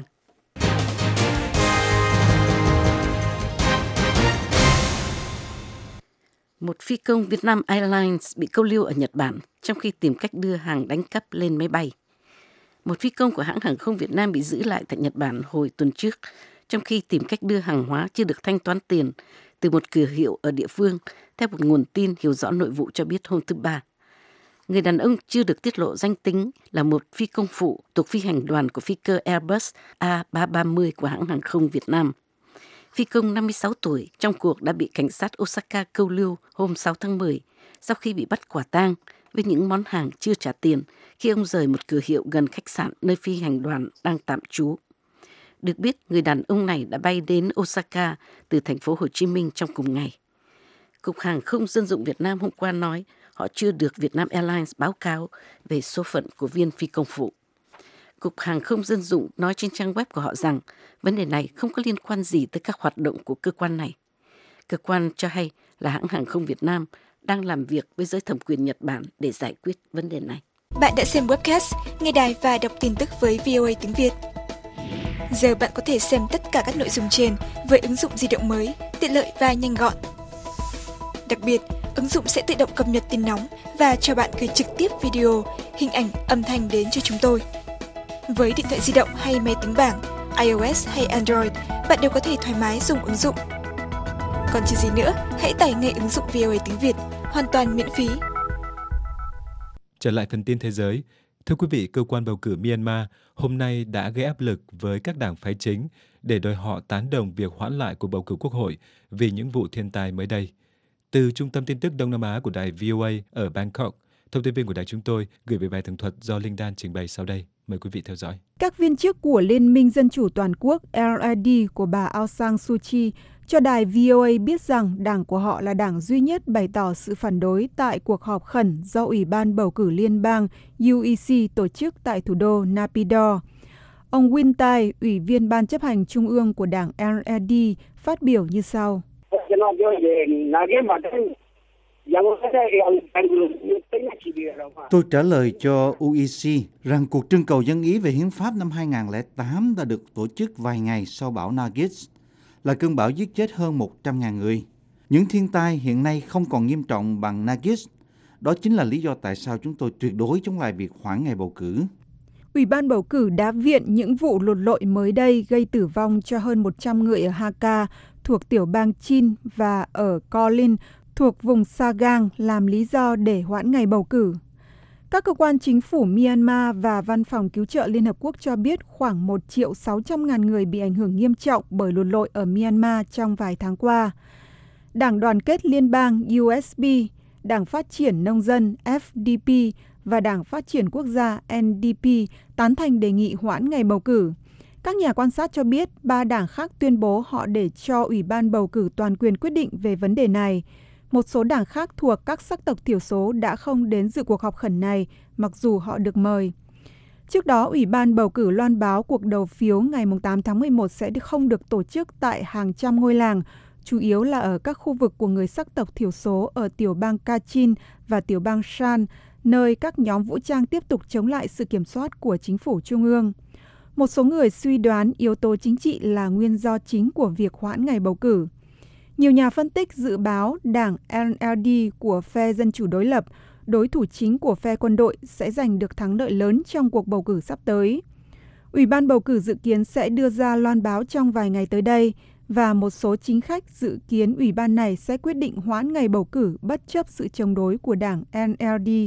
Một phi công Vietnam Airlines bị câu lưu ở Nhật Bản trong khi tìm cách đưa hàng đánh cắp lên máy bay. Một phi công của hãng hàng không Việt Nam bị giữ lại tại Nhật Bản hồi tuần trước, trong khi tìm cách đưa hàng hóa chưa được thanh toán tiền từ một cửa hiệu ở địa phương, theo một nguồn tin hiểu rõ nội vụ cho biết hôm thứ Ba. Người đàn ông chưa được tiết lộ danh tính là một phi công phụ thuộc phi hành đoàn của phi cơ Airbus A ba ba mươi của hãng hàng không Việt Nam. Phi công năm mươi sáu tuổi trong cuộc đã bị cảnh sát Osaka câu lưu hôm sáu tháng mười sau khi bị bắt quả tang với những món hàng chưa trả tiền khi ông rời một cửa hiệu gần khách sạn nơi phi hành đoàn đang tạm trú. Được biết, người đàn ông này đã bay đến Osaka từ thành phố Hồ Chí Minh trong cùng ngày. Cục Hàng không Dân dụng Việt Nam hôm qua nói họ chưa được Vietnam Airlines báo cáo về số phận của viên phi công phụ. Cục Hàng không Dân dụng nói trên trang web của họ rằng vấn đề này không có liên quan gì tới các hoạt động của cơ quan này. Cơ quan cho hay là hãng hàng không Việt Nam đang làm việc với giới thẩm quyền Nhật Bản để giải quyết vấn đề này. Bạn đã xem webcast, nghe đài và đọc tin tức với vê o a tiếng Việt. Giờ bạn có thể xem tất cả các nội dung trên với ứng dụng di động mới, tiện lợi và nhanh gọn. Đặc biệt, ứng dụng sẽ tự động cập nhật tin nóng và cho bạn gửi trực tiếp video, hình ảnh, âm thanh đến cho chúng tôi. Với điện thoại di động hay máy tính bảng, iOS hay Android, bạn đều có thể thoải mái dùng ứng dụng. Còn chờ gì nữa, hãy tải ngay ứng dụng vê o a tiếng Việt, hoàn toàn miễn phí. Trở lại phần tin thế giới, thưa quý vị, cơ quan bầu cử Myanmar hôm nay đã gây áp lực với các đảng phái chính để đòi họ tán đồng việc hoãn lại cuộc bầu cử quốc hội vì những vụ thiên tai mới đây. Từ Trung tâm tin tức Đông Nam Á của đài vê o a ở Bangkok, thông tin viên của đài chúng tôi gửi về bài tường thuật do Linh Đan trình bày sau đây. Mời quý vị theo dõi. Các viên chức của Liên minh Dân chủ Toàn quốc L R D của bà Aung San Suu Kyi cho đài vê o a biết rằng đảng của họ là đảng duy nhất bày tỏ sự phản đối tại cuộc họp khẩn do Ủy ban bầu cử liên bang U E C tổ chức tại thủ đô Naypyidaw. Ông Win Tai, Ủy viên Ban chấp hành Trung ương của đảng L R D, phát biểu như sau. Tôi trả lời cho U E C rằng cuộc trưng cầu dân ý về hiến pháp năm hai không không tám đã được tổ chức vài ngày sau bão Nargis, là cơn bão giết chết hơn một trăm nghìn người. Những thiên tai hiện nay không còn nghiêm trọng bằng Nargis. Đó chính là lý do tại sao chúng tôi tuyệt đối chống lại việc hoãn ngày bầu cử. Ủy ban bầu cử đã viện những vụ lụt lội mới đây gây tử vong cho hơn một trăm người ở Hakka thuộc tiểu bang Chin và ở Kolin thuộc vùng Sagang làm lý do để hoãn ngày bầu cử. Các cơ quan chính phủ Myanmar và Văn phòng Cứu trợ Liên Hợp Quốc cho biết khoảng một triệu sáu trăm nghìn người bị ảnh hưởng nghiêm trọng bởi lụt lội ở Myanmar trong vài tháng qua. Đảng Đoàn kết Liên bang U S P, Đảng Phát triển Nông dân F D P và Đảng Phát triển Quốc gia N D P tán thành đề nghị hoãn ngày bầu cử. Các nhà quan sát cho biết ba đảng khác tuyên bố họ để cho Ủy ban bầu cử toàn quyền quyết định về vấn đề này. Một số đảng khác thuộc các sắc tộc thiểu số đã không đến dự cuộc họp khẩn này, mặc dù họ được mời. Trước đó, Ủy ban bầu cử loan báo cuộc đầu phiếu ngày tám tháng mười một sẽ không được tổ chức tại hàng trăm ngôi làng, chủ yếu là ở các khu vực của người sắc tộc thiểu số ở tiểu bang Kachin và tiểu bang Shan, nơi các nhóm vũ trang tiếp tục chống lại sự kiểm soát của chính phủ trung ương. Một số người suy đoán yếu tố chính trị là nguyên do chính của việc hoãn ngày bầu cử. Nhiều nhà phân tích dự báo đảng N L D của phe Dân chủ đối lập, đối thủ chính của phe quân đội, sẽ giành được thắng lợi lớn trong cuộc bầu cử sắp tới. Ủy ban bầu cử dự kiến sẽ đưa ra loan báo trong vài ngày tới đây, và một số chính khách dự kiến ủy ban này sẽ quyết định hoãn ngày bầu cử bất chấp sự chống đối của đảng N L D.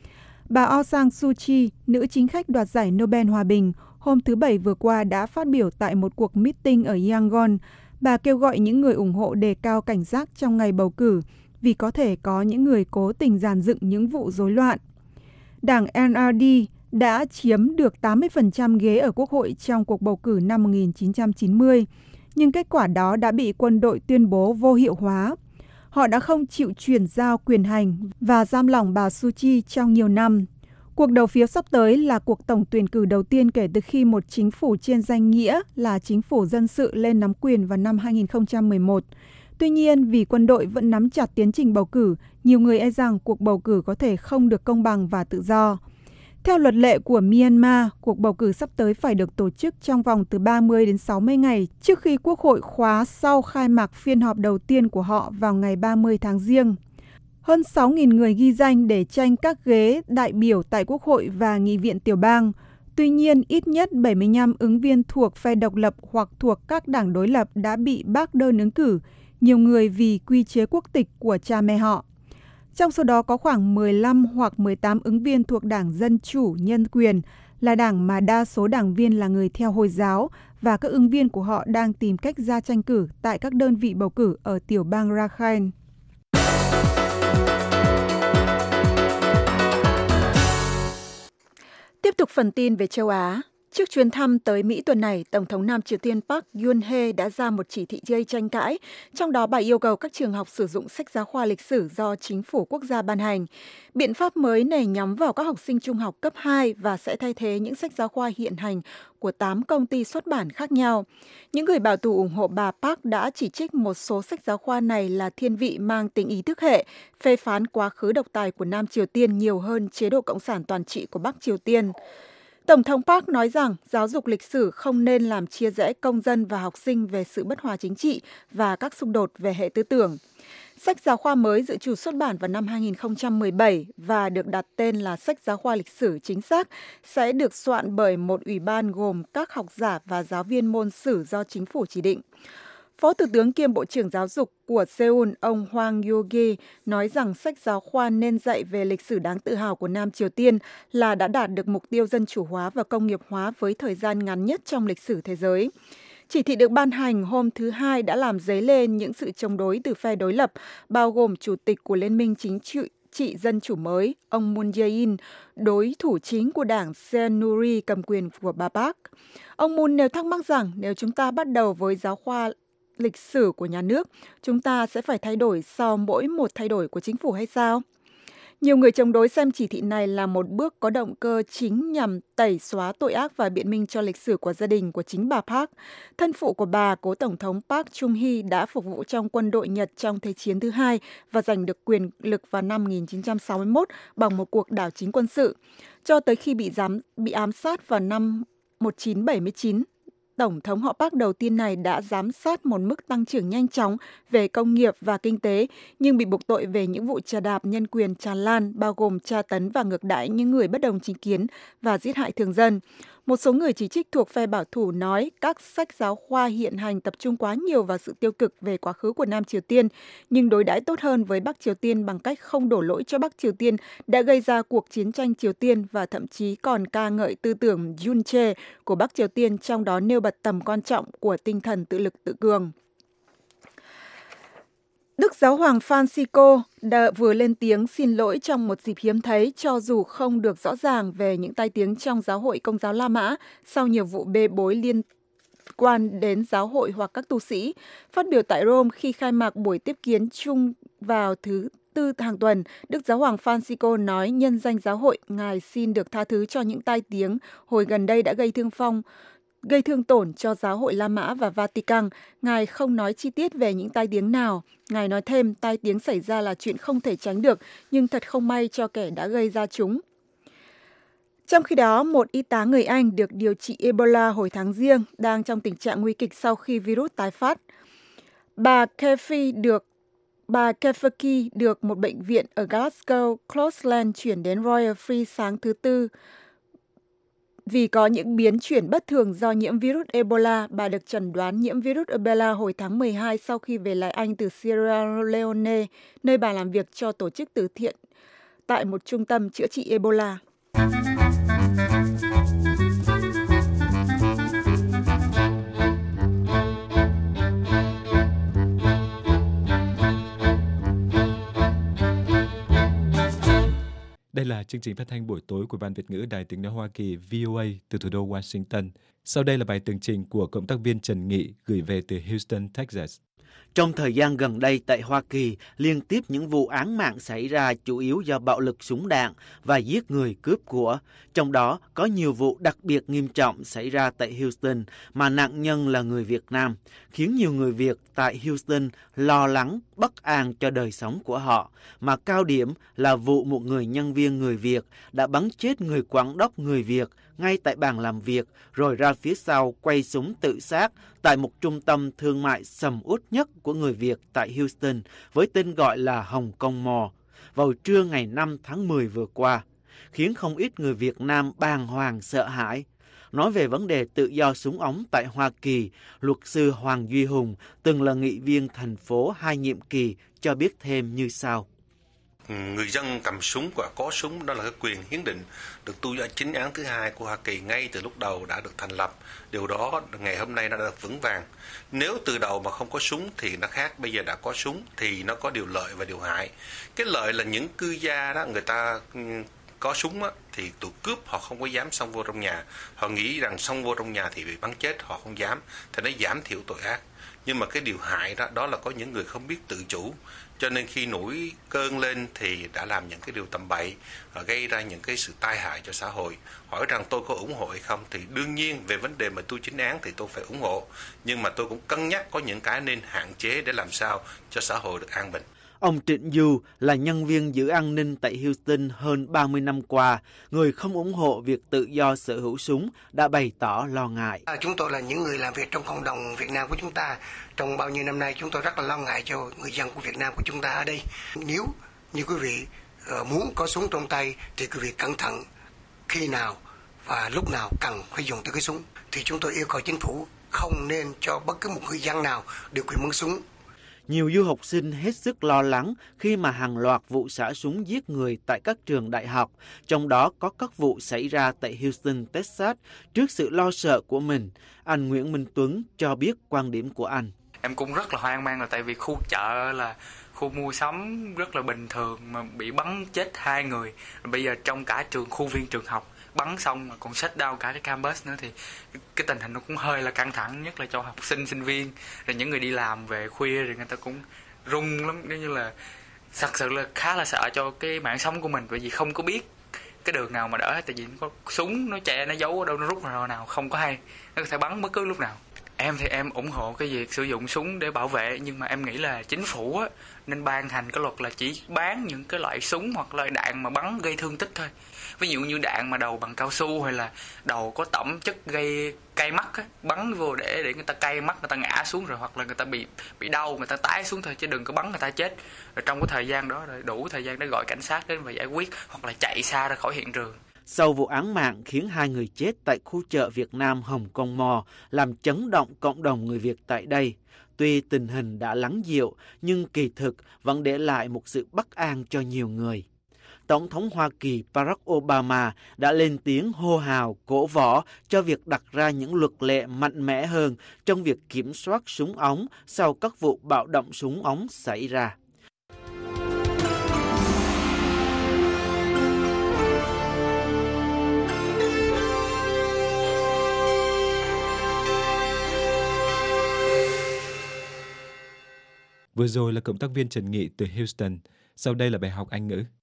Bà Aung San Suu Kyi, nữ chính khách đoạt giải Nobel Hòa bình, hôm thứ Bảy vừa qua đã phát biểu tại một cuộc meeting ở Yangon. Bà kêu gọi những người ủng hộ đề cao cảnh giác trong ngày bầu cử vì có thể có những người cố tình dàn dựng những vụ rối loạn. Đảng N R D đã chiếm được tám mươi phần trăm ghế ở Quốc hội trong cuộc bầu cử năm một nghìn chín trăm chín mươi, nhưng kết quả đó đã bị quân đội tuyên bố vô hiệu hóa. Họ đã không chịu chuyển giao quyền hành và giam lỏng bà Suu Kyi trong nhiều năm. Cuộc đầu phiếu sắp tới là cuộc tổng tuyển cử đầu tiên kể từ khi một chính phủ trên danh nghĩa là chính phủ dân sự lên nắm quyền vào năm hai nghìn không trăm mười một. Tuy nhiên, vì quân đội vẫn nắm chặt tiến trình bầu cử, nhiều người e rằng cuộc bầu cử có thể không được công bằng và tự do. Theo luật lệ của Myanmar, cuộc bầu cử sắp tới phải được tổ chức trong vòng từ ba mươi đến sáu mươi ngày trước khi Quốc hội khóa sau khai mạc phiên họp đầu tiên của họ vào ngày ba mươi tháng Giêng. Hơn sáu nghìn người ghi danh để tranh các ghế đại biểu tại Quốc hội và Nghị viện tiểu bang. Tuy nhiên, ít nhất bảy mươi lăm ứng viên thuộc phe độc lập hoặc thuộc các đảng đối lập đã bị bác đơn ứng cử, nhiều người vì quy chế quốc tịch của cha mẹ họ. Trong số đó có khoảng mười lăm hoặc mười tám ứng viên thuộc Đảng Dân Chủ Nhân quyền, là đảng mà đa số đảng viên là người theo Hồi giáo, và các ứng viên của họ đang tìm cách ra tranh cử tại các đơn vị bầu cử ở tiểu bang Rakhine. Tiếp tục phần tin về châu Á. Trước chuyến thăm tới Mỹ tuần này, Tổng thống Nam Triều Tiên Park Geun-hye đã ra một chỉ thị gây tranh cãi, trong đó bà yêu cầu các trường học sử dụng sách giáo khoa lịch sử do chính phủ quốc gia ban hành. Biện pháp mới này nhắm vào các học sinh trung học cấp hai và sẽ thay thế những sách giáo khoa hiện hành của tám công ty xuất bản khác nhau. Những người bảo thủ ủng hộ bà Park đã chỉ trích một số sách giáo khoa này là thiên vị mang tính ý thức hệ, phê phán quá khứ độc tài của Nam Triều Tiên nhiều hơn chế độ cộng sản toàn trị của Bắc Triều Tiên. Tổng thống Park nói rằng giáo dục lịch sử không nên làm chia rẽ công dân và học sinh về sự bất hòa chính trị và các xung đột về hệ tư tưởng. Sách giáo khoa mới dự trù xuất bản vào năm hai nghìn không trăm mười bảy và được đặt tên là Sách giáo khoa lịch sử chính xác sẽ được soạn bởi một ủy ban gồm các học giả và giáo viên môn sử do chính phủ chỉ định. Phó Thủ tướng kiêm Bộ trưởng Giáo dục của Seoul, ông Hwang Yoo-gi nói rằng sách giáo khoa nên dạy về lịch sử đáng tự hào của Nam Triều Tiên là đã đạt được mục tiêu dân chủ hóa và công nghiệp hóa với thời gian ngắn nhất trong lịch sử thế giới. Chỉ thị được ban hành hôm thứ Hai đã làm dấy lên những sự chống đối từ phe đối lập, bao gồm Chủ tịch của Liên minh Chính trị trị Dân chủ mới, ông Moon Jae-in, đối thủ chính của đảng Saenuri cầm quyền của bà Park. Ông Moon nêu thắc mắc rằng nếu chúng ta bắt đầu với giáo khoa lịch sử của nhà nước, chúng ta sẽ phải thay đổi sau mỗi một thay đổi của chính phủ hay sao? Nhiều người chống đối xem chỉ thị này là một bước có động cơ chính nhằm tẩy xóa tội ác và biện minh cho lịch sử của gia đình của chính bà Park. Thân phụ của bà, cố Tổng thống Park Chung-hee đã phục vụ trong quân đội Nhật trong Thế chiến thứ hai và giành được quyền lực vào năm một nghìn chín trăm sáu mươi mốt bằng một cuộc đảo chính quân sự. Cho tới khi bị giám bị ám sát vào năm một nghìn chín trăm bảy mươi chín, Tổng thống họ Park đầu tiên này đã giám sát một mức tăng trưởng nhanh chóng về công nghiệp và kinh tế, nhưng bị buộc tội về những vụ trà đạp nhân quyền tràn lan, bao gồm tra tấn và ngược đãi những người bất đồng chính kiến và giết hại thường dân. Một số người chỉ trích thuộc phe bảo thủ nói các sách giáo khoa hiện hành tập trung quá nhiều vào sự tiêu cực về quá khứ của Nam Triều Tiên, nhưng đối đãi tốt hơn với Bắc Triều Tiên bằng cách không đổ lỗi cho Bắc Triều Tiên đã gây ra cuộc chiến tranh Triều Tiên và thậm chí còn ca ngợi tư tưởng Junche của Bắc Triều Tiên, trong đó nêu bật tầm quan trọng của tinh thần tự lực tự cường. Đức Giáo hoàng Francisco đã vừa lên tiếng xin lỗi trong một dịp hiếm thấy, cho dù không được rõ ràng về những tai tiếng trong giáo hội Công giáo La Mã sau nhiều vụ bê bối liên quan đến giáo hội hoặc các tu sĩ. Phát biểu tại Rome khi khai mạc buổi tiếp kiến chung vào thứ Tư hàng tuần, Đức Giáo hoàng Francisco nói nhân danh giáo hội, Ngài xin được tha thứ cho những tai tiếng hồi gần đây đã gây thương phong, gây thương tổn cho giáo hội La Mã và Vatican. Ngài không nói chi tiết về những tai tiếng nào. Ngài nói thêm, tai tiếng xảy ra là chuyện không thể tránh được, nhưng thật không may cho kẻ đã gây ra chúng. Trong khi đó, một y tá người Anh được điều trị Ebola hồi tháng Giêng đang trong tình trạng nguy kịch sau khi virus tái phát. Bà Kefi được Bà Kefaki được một bệnh viện ở Glasgow, Scotland chuyển đến Royal Free sáng thứ Tư. Vì có những biến chuyển bất thường do nhiễm virus Ebola, bà được chẩn đoán nhiễm virus Ebola hồi tháng mười hai sau khi về lại Anh từ Sierra Leone, nơi bà làm việc cho tổ chức từ thiện tại một trung tâm chữa trị Ebola. Đây là chương trình phát thanh buổi tối của Ban Việt ngữ Đài Tiếng nói Hoa Kỳ V O A từ thủ đô Washington. Sau đây là bài tường trình của cộng tác viên Trần Nghị gửi về từ Houston, Texas. Trong thời gian gần đây tại Hoa Kỳ, liên tiếp những vụ án mạng xảy ra chủ yếu do bạo lực súng đạn và giết người cướp của. Trong đó có nhiều vụ đặc biệt nghiêm trọng xảy ra tại Houston mà nạn nhân là người Việt Nam, khiến nhiều người Việt tại Houston lo lắng, bất an cho đời sống của họ. Mà cao điểm là vụ một người nhân viên người Việt đã bắn chết người quản đốc người Việt ngay tại bàn làm việc, rồi ra phía sau quay súng tự sát tại một trung tâm thương mại sầm uất nhất của người Việt tại Houston với tên gọi là Hồng Kông Mall vào trưa ngày năm tháng mười vừa qua, khiến không ít người Việt Nam bàng hoàng sợ hãi. Nói về vấn đề tự do súng ống tại Hoa Kỳ, luật sư Hoàng Duy Hùng, từng là nghị viên thành phố hai nhiệm kỳ, cho biết thêm như sau. Người dân cầm súng và có súng đó là cái quyền hiến định được tu ở chính án thứ hai của Hoa Kỳ ngay từ lúc đầu đã được thành lập. Điều đó ngày hôm nay nó đã được vững vàng. Nếu từ đầu mà không có súng thì nó khác, bây giờ đã có súng thì nó có điều lợi và điều hại. Cái lợi là những cư gia đó, người ta có súng á, thì tụi cướp họ không có dám xông vô trong nhà. Họ nghĩ rằng xông vô trong nhà thì bị bắn chết, họ không dám. Thì nó giảm thiểu tội ác. Nhưng mà cái điều hại đó, đó là có những người không biết tự chủ. Cho nên khi nổi cơn lên thì đã làm những cái điều tầm bậy, gây ra những cái sự tai hại cho xã hội. Hỏi rằng tôi có ủng hộ hay không thì đương nhiên về vấn đề mà tu chính án thì tôi phải ủng hộ. Nhưng mà tôi cũng cân nhắc có những cái nên hạn chế để làm sao cho xã hội được an bình. Ông Trịnh Du là nhân viên giữ an ninh tại Houston hơn ba mươi năm qua, người không ủng hộ việc tự do sở hữu súng đã bày tỏ lo ngại. À, chúng tôi là những người làm việc trong cộng đồng Việt Nam của chúng ta. Trong bao nhiêu năm nay chúng tôi rất là lo ngại cho người dân của Việt Nam của chúng ta ở đây. Nếu như quý vị uh, muốn có súng trong tay thì quý vị cẩn thận khi nào và lúc nào cần phải dùng tới cái súng. Thì chúng tôi yêu cầu chính phủ không nên cho bất cứ một người dân nào được quyền mang súng. Nhiều du học sinh hết sức lo lắng khi mà hàng loạt vụ xả súng giết người tại các trường đại học, trong đó có các vụ xảy ra tại Houston, Texas. Trước sự lo sợ của mình, anh Nguyễn Minh Tuấn cho biết quan điểm của anh. Em cũng rất là hoang mang là tại vì khu chợ là khu mua sắm rất là bình thường mà bị bắn chết hai người. Bây giờ trong cả trường khu viên trường học bắn xong mà còn shut down cả cái campus nữa thì cái tình hình nó cũng hơi là căng thẳng, nhất là cho học sinh, sinh viên, rồi những người đi làm về khuya thì người ta cũng run lắm, giống như là thật sự là khá là sợ cho cái mạng sống của mình, bởi vì không có biết cái đường nào mà đỡ hết, tại vì nó có súng, nó chạy, nó giấu ở đâu, nó rút vào nào không có hay, nó có thể bắn bất cứ lúc nào. Em thì em ủng hộ cái việc sử dụng súng để bảo vệ, nhưng mà em nghĩ là chính phủ á, nên ban hành cái luật là chỉ bán những cái loại súng hoặc loại đạn mà bắn gây thương tích thôi. Ví dụ như đạn mà đầu bằng cao su hay là đầu có tẩm chất gây cay mắt á, bắn vô để để người ta cay mắt, người ta ngã xuống rồi, hoặc là người ta bị bị đau, người ta tái xuống thôi, chứ đừng có bắn người ta chết. Rồi trong cái thời gian đó rồi đủ thời gian để gọi cảnh sát đến và giải quyết, hoặc là chạy xa ra khỏi hiện trường. Sau vụ án mạng khiến hai người chết tại khu chợ Việt Nam Hồng Kông Mall làm chấn động cộng đồng người Việt tại đây, tuy tình hình đã lắng dịu nhưng kỳ thực vẫn để lại một sự bất an cho nhiều người. Tổng thống Hoa Kỳ Barack Obama đã lên tiếng hô hào cổ võ cho việc đặt ra những luật lệ mạnh mẽ hơn trong việc kiểm soát súng ống sau các vụ bạo động súng ống xảy ra. Vừa rồi là cộng tác viên Trần Nghị từ Houston. Sau đây là bài học Anh ngữ.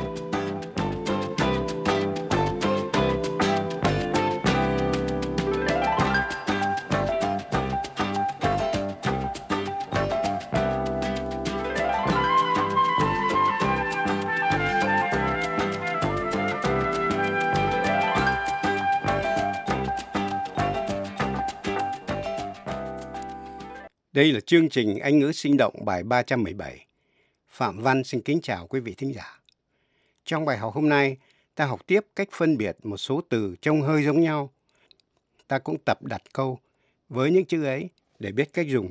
Đây là chương trình Anh ngữ sinh động bài ba trăm mười bảy. Phạm Văn xin kính chào quý vị thính giả. Trong bài học hôm nay, ta học tiếp cách phân biệt một số từ trông hơi giống nhau. Ta cũng tập đặt câu với những chữ ấy để biết cách dùng.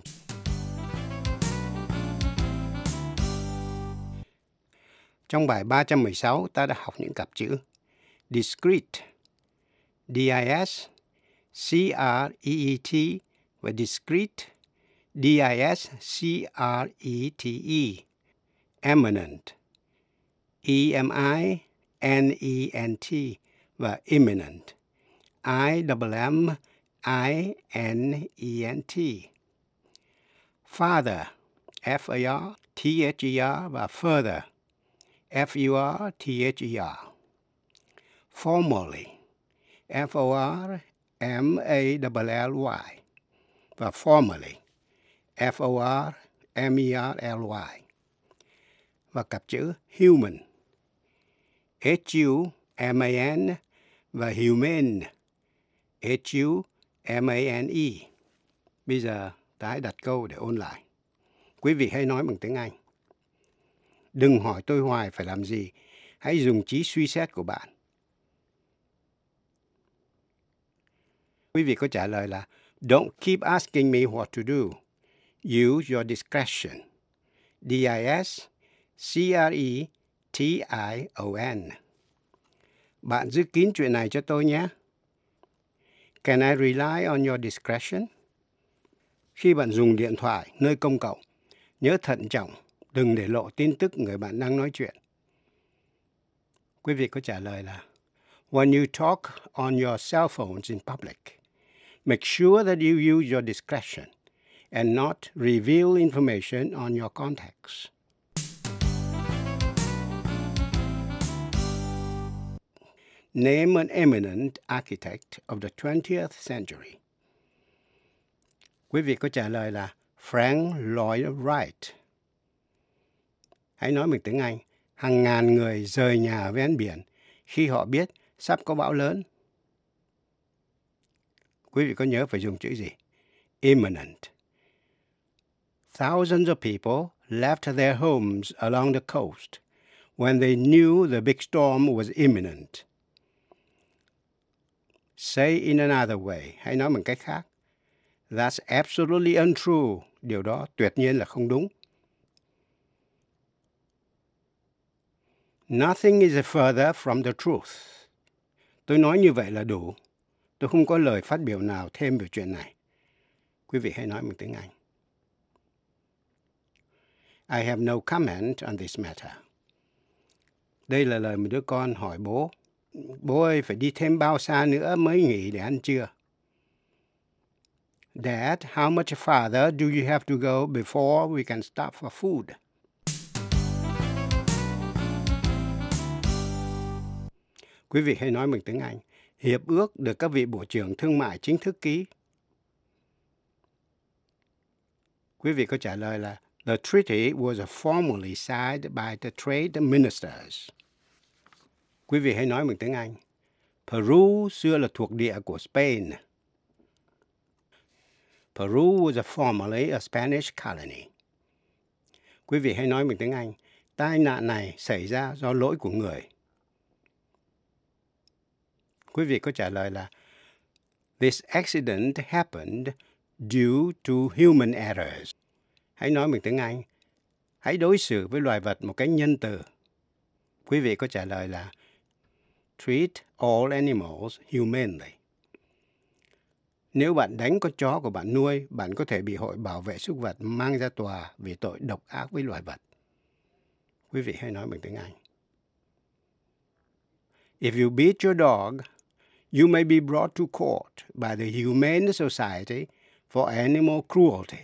Trong bài ba trăm mười sáu, ta đã học những cặp chữ discrete, D I S C R E E T và discrete, D I S C R E T E, eminent, E M I N E N T và imminent, I M M I N E N T. Father, F A R T H E R và further, F U R T H E R. Formally, F O R M A L L Y và formally, F O R M E R L Y. Và cặp chữ human, H U M A N và humane, H U M A N E. Bây giờ ta hãy đặt câu để ôn lại. Quý vị hãy nói bằng tiếng Anh. Đừng hỏi tôi hoài phải làm gì. Hãy dùng trí suy xét của bạn. Quý vị có trả lời là Don't keep asking me what to do. Use your discretion. D I S C R E T I O N. Bạn giữ kín chuyện này cho tôi nhé. Can I rely on your discretion? Khi bạn dùng điện thoại nơi công cộng, nhớ thận trọng, đừng để lộ tin tức người bạn đang nói chuyện. Quý vị có trả lời là When you talk on your cell phones in public, make sure that you use your discretion and not reveal information on your contacts. Name an eminent architect of the twentieth century. Quý vị có trả lời là Frank Lloyd Wright. Hãy nói bằng tiếng Anh. Hàng ngàn người rời nhà ven biển khi họ biết sắp có bão lớn. Quý vị có nhớ phải dùng chữ gì? Imminent. Thousands of people left their homes along the coast when they knew the big storm was imminent. Say in another way, hãy nói bằng cách khác. That's absolutely untrue. Điều đó tuyệt nhiên là không đúng. Nothing is further from the truth. Tôi nói như vậy là đủ. Tôi không có lời phát biểu nào thêm về chuyện này. Quý vị hãy nói bằng tiếng Anh. I have no comment on this matter. Đây là lời một đứa con hỏi bố. Bố ơi, phải đi thêm bao xa nữa mới nghỉ để ăn trưa? Dad, how much farther do you have to go before we can stop for food? Quý vị hãy nói bằng tiếng Anh. Hiệp ước được các vị Bộ trưởng Thương mại chính thức ký. Quý vị có trả lời là The treaty was formally signed by the trade ministers. Quý vị hãy nói bằng tiếng Anh. Peru xưa là thuộc địa của Spain. Peru was a formerly a Spanish colony. Quý vị hãy nói bằng tiếng Anh. Tai nạn này xảy ra do lỗi của người. Quý vị có trả lời là This accident happened due to human errors. Hãy nói bằng tiếng Anh. Hãy đối xử với loài vật một cách nhân từ. Quý vị có trả lời là Treat all animals humanely. Nếu bạn đánh con chó của bạn nuôi, bạn có thể bị Hội Bảo vệ súc vật mang ra tòa vì tội độc ác với loài vật. Quý vị hãy nói bằng tiếng Anh. If you beat your dog, you may be brought to court by the Humane Society for animal cruelty.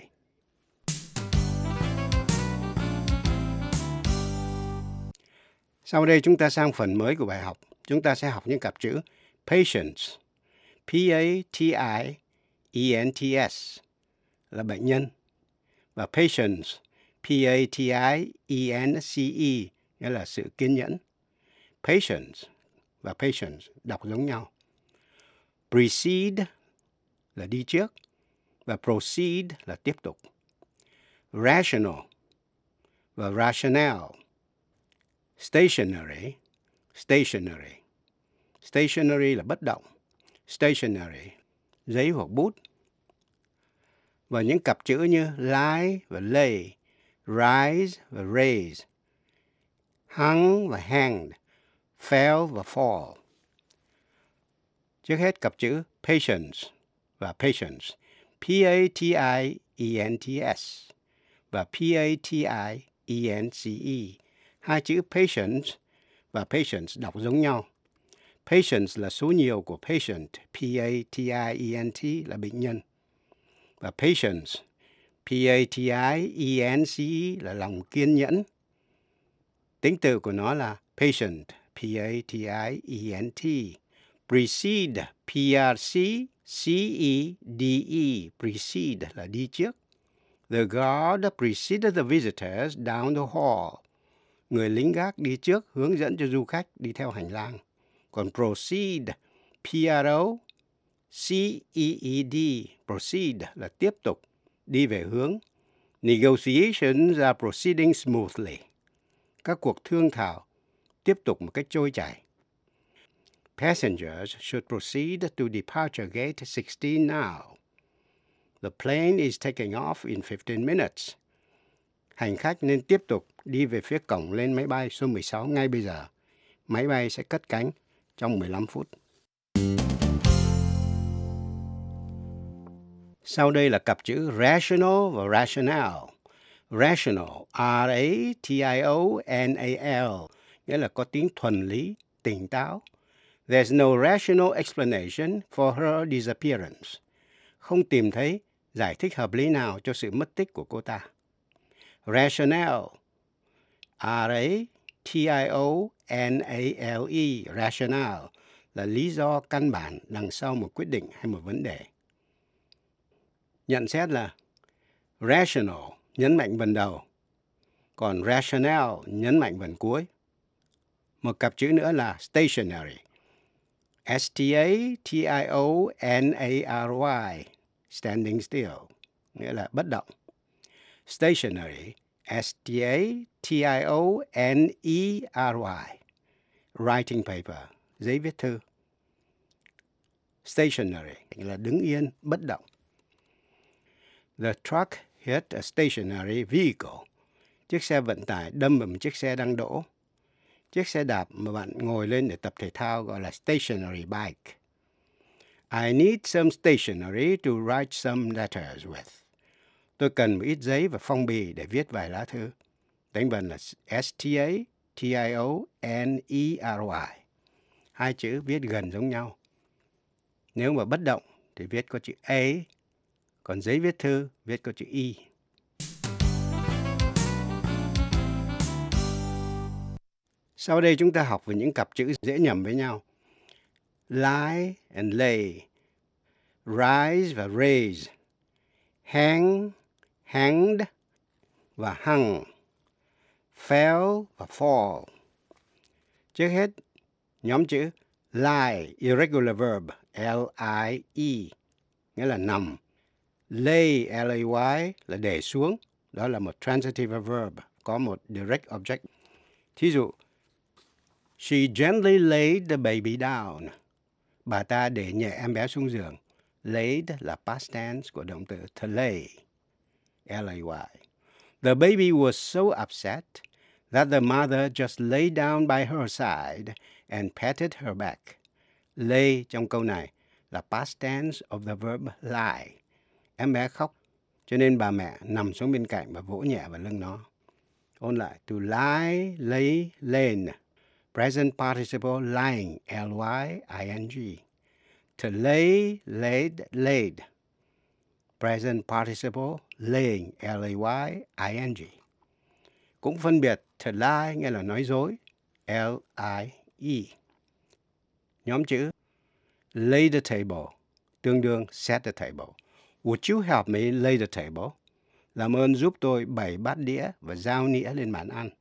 Sau đây chúng ta sang phần mới của bài học. Chúng ta sẽ học những cặp chữ patients, P A T I E N T S là bệnh nhân, và patience, P A T I E N C E nghĩa là sự kiên nhẫn. Patience và patience đọc giống nhau. Precede là đi trước và proceed là tiếp tục. Rational và rationale. Stationary, stationary. Stationary là bất động. Stationary, giấy hoặc bút. Và những cặp chữ như lie và lay, rise và raise, hung và hanged, fell và fall. Trước hết cặp chữ patience và patience, P A T I E N T S và P A T I E N C E. Hai chữ patience và patience đọc giống nhau. Patience là số nhiều của patient, P A T I E N T là bệnh nhân. Và patience, P A T I E N C E là lòng kiên nhẫn. Tính từ của nó là patient, P A T I E N T. Precede, P R C C E D E, precede là đi trước. The guard preceded the visitors down the hall. Người lính gác đi trước hướng dẫn cho du khách đi theo hành lang. Còn proceed, P R O C E E D, proceed là tiếp tục, đi về hướng. Negotiations are proceeding smoothly. Các cuộc thương thảo tiếp tục một cách trôi chảy. Passengers should proceed to departure gate sixteen now. The plane is taking off in fifteen minutes. Hành khách nên tiếp tục đi về phía cổng lên máy bay số mười sáu ngay bây giờ. Máy bay sẽ cất cánh trong mười lăm phút. Sau đây là cặp chữ rational và rationale. Rational, R A T I O N A L, nghĩa là có tính thuần lý, tỉnh táo. There's no rational explanation for her disappearance. Không tìm thấy giải thích hợp lý nào cho sự mất tích của cô ta. Rationale, R A T I O N A L E, rationale, là lý do căn bản đằng sau một quyết định hay một vấn đề. Nhận xét là rational nhấn mạnh phần đầu, còn rationale nhấn mạnh phần cuối. Một cặp chữ nữa là stationary, S T A T I O N A R Y, standing still, nghĩa là bất động. Stationary, S T A T I O N E R Y, writing paper, giấy viết thư. Stationary là đứng yên, bất động. The truck hit a stationary vehicle. Chiếc xe vận tải đâm vào một chiếc xe đang đỗ. Chiếc xe đạp mà bạn ngồi lên để tập thể thao gọi là stationary bike. I need some stationery to write some letters with. Tôi cần một ít giấy và phong bì để viết vài lá thư. Đánh vần là S T A T I O N E R Y. Hai chữ viết gần giống nhau. Nếu mà bất động thì viết có chữ A, còn giấy viết thư viết có chữ E. Sau đây chúng ta học về những cặp chữ dễ nhầm với nhau. Lie and lay, rise và raise, hang, hanged và hung, fell và fall. Trước hết, nhóm chữ lie, irregular verb, L I E, nghĩa là nằm. Lay, L A Y, là để xuống, đó là một transitive verb, có một direct object. Thí dụ, she gently laid the baby down. Bà ta để nhẹ em bé xuống giường. Laid là past tense của động từ to lay, L A Y. The baby was so upset that the mother just lay down by her side and patted her back. Lay trong câu này là past tense of the verb lie. Em bé khóc, cho nên bà mẹ nằm xuống bên cạnh và vỗ nhẹ vào lưng nó. Ôn lại, to lie, lay, lain. Present participle lying, L Y I N G. To lay, laid, laid. Present participle laying, L A Y I N G. Cũng phân biệt to lie nghĩa là nói dối, L I E. Nhóm chữ lay the table, tương đương set the table. Would you help me lay the table? Làm ơn giúp tôi bày bát đĩa và giao nĩa lên bàn ăn.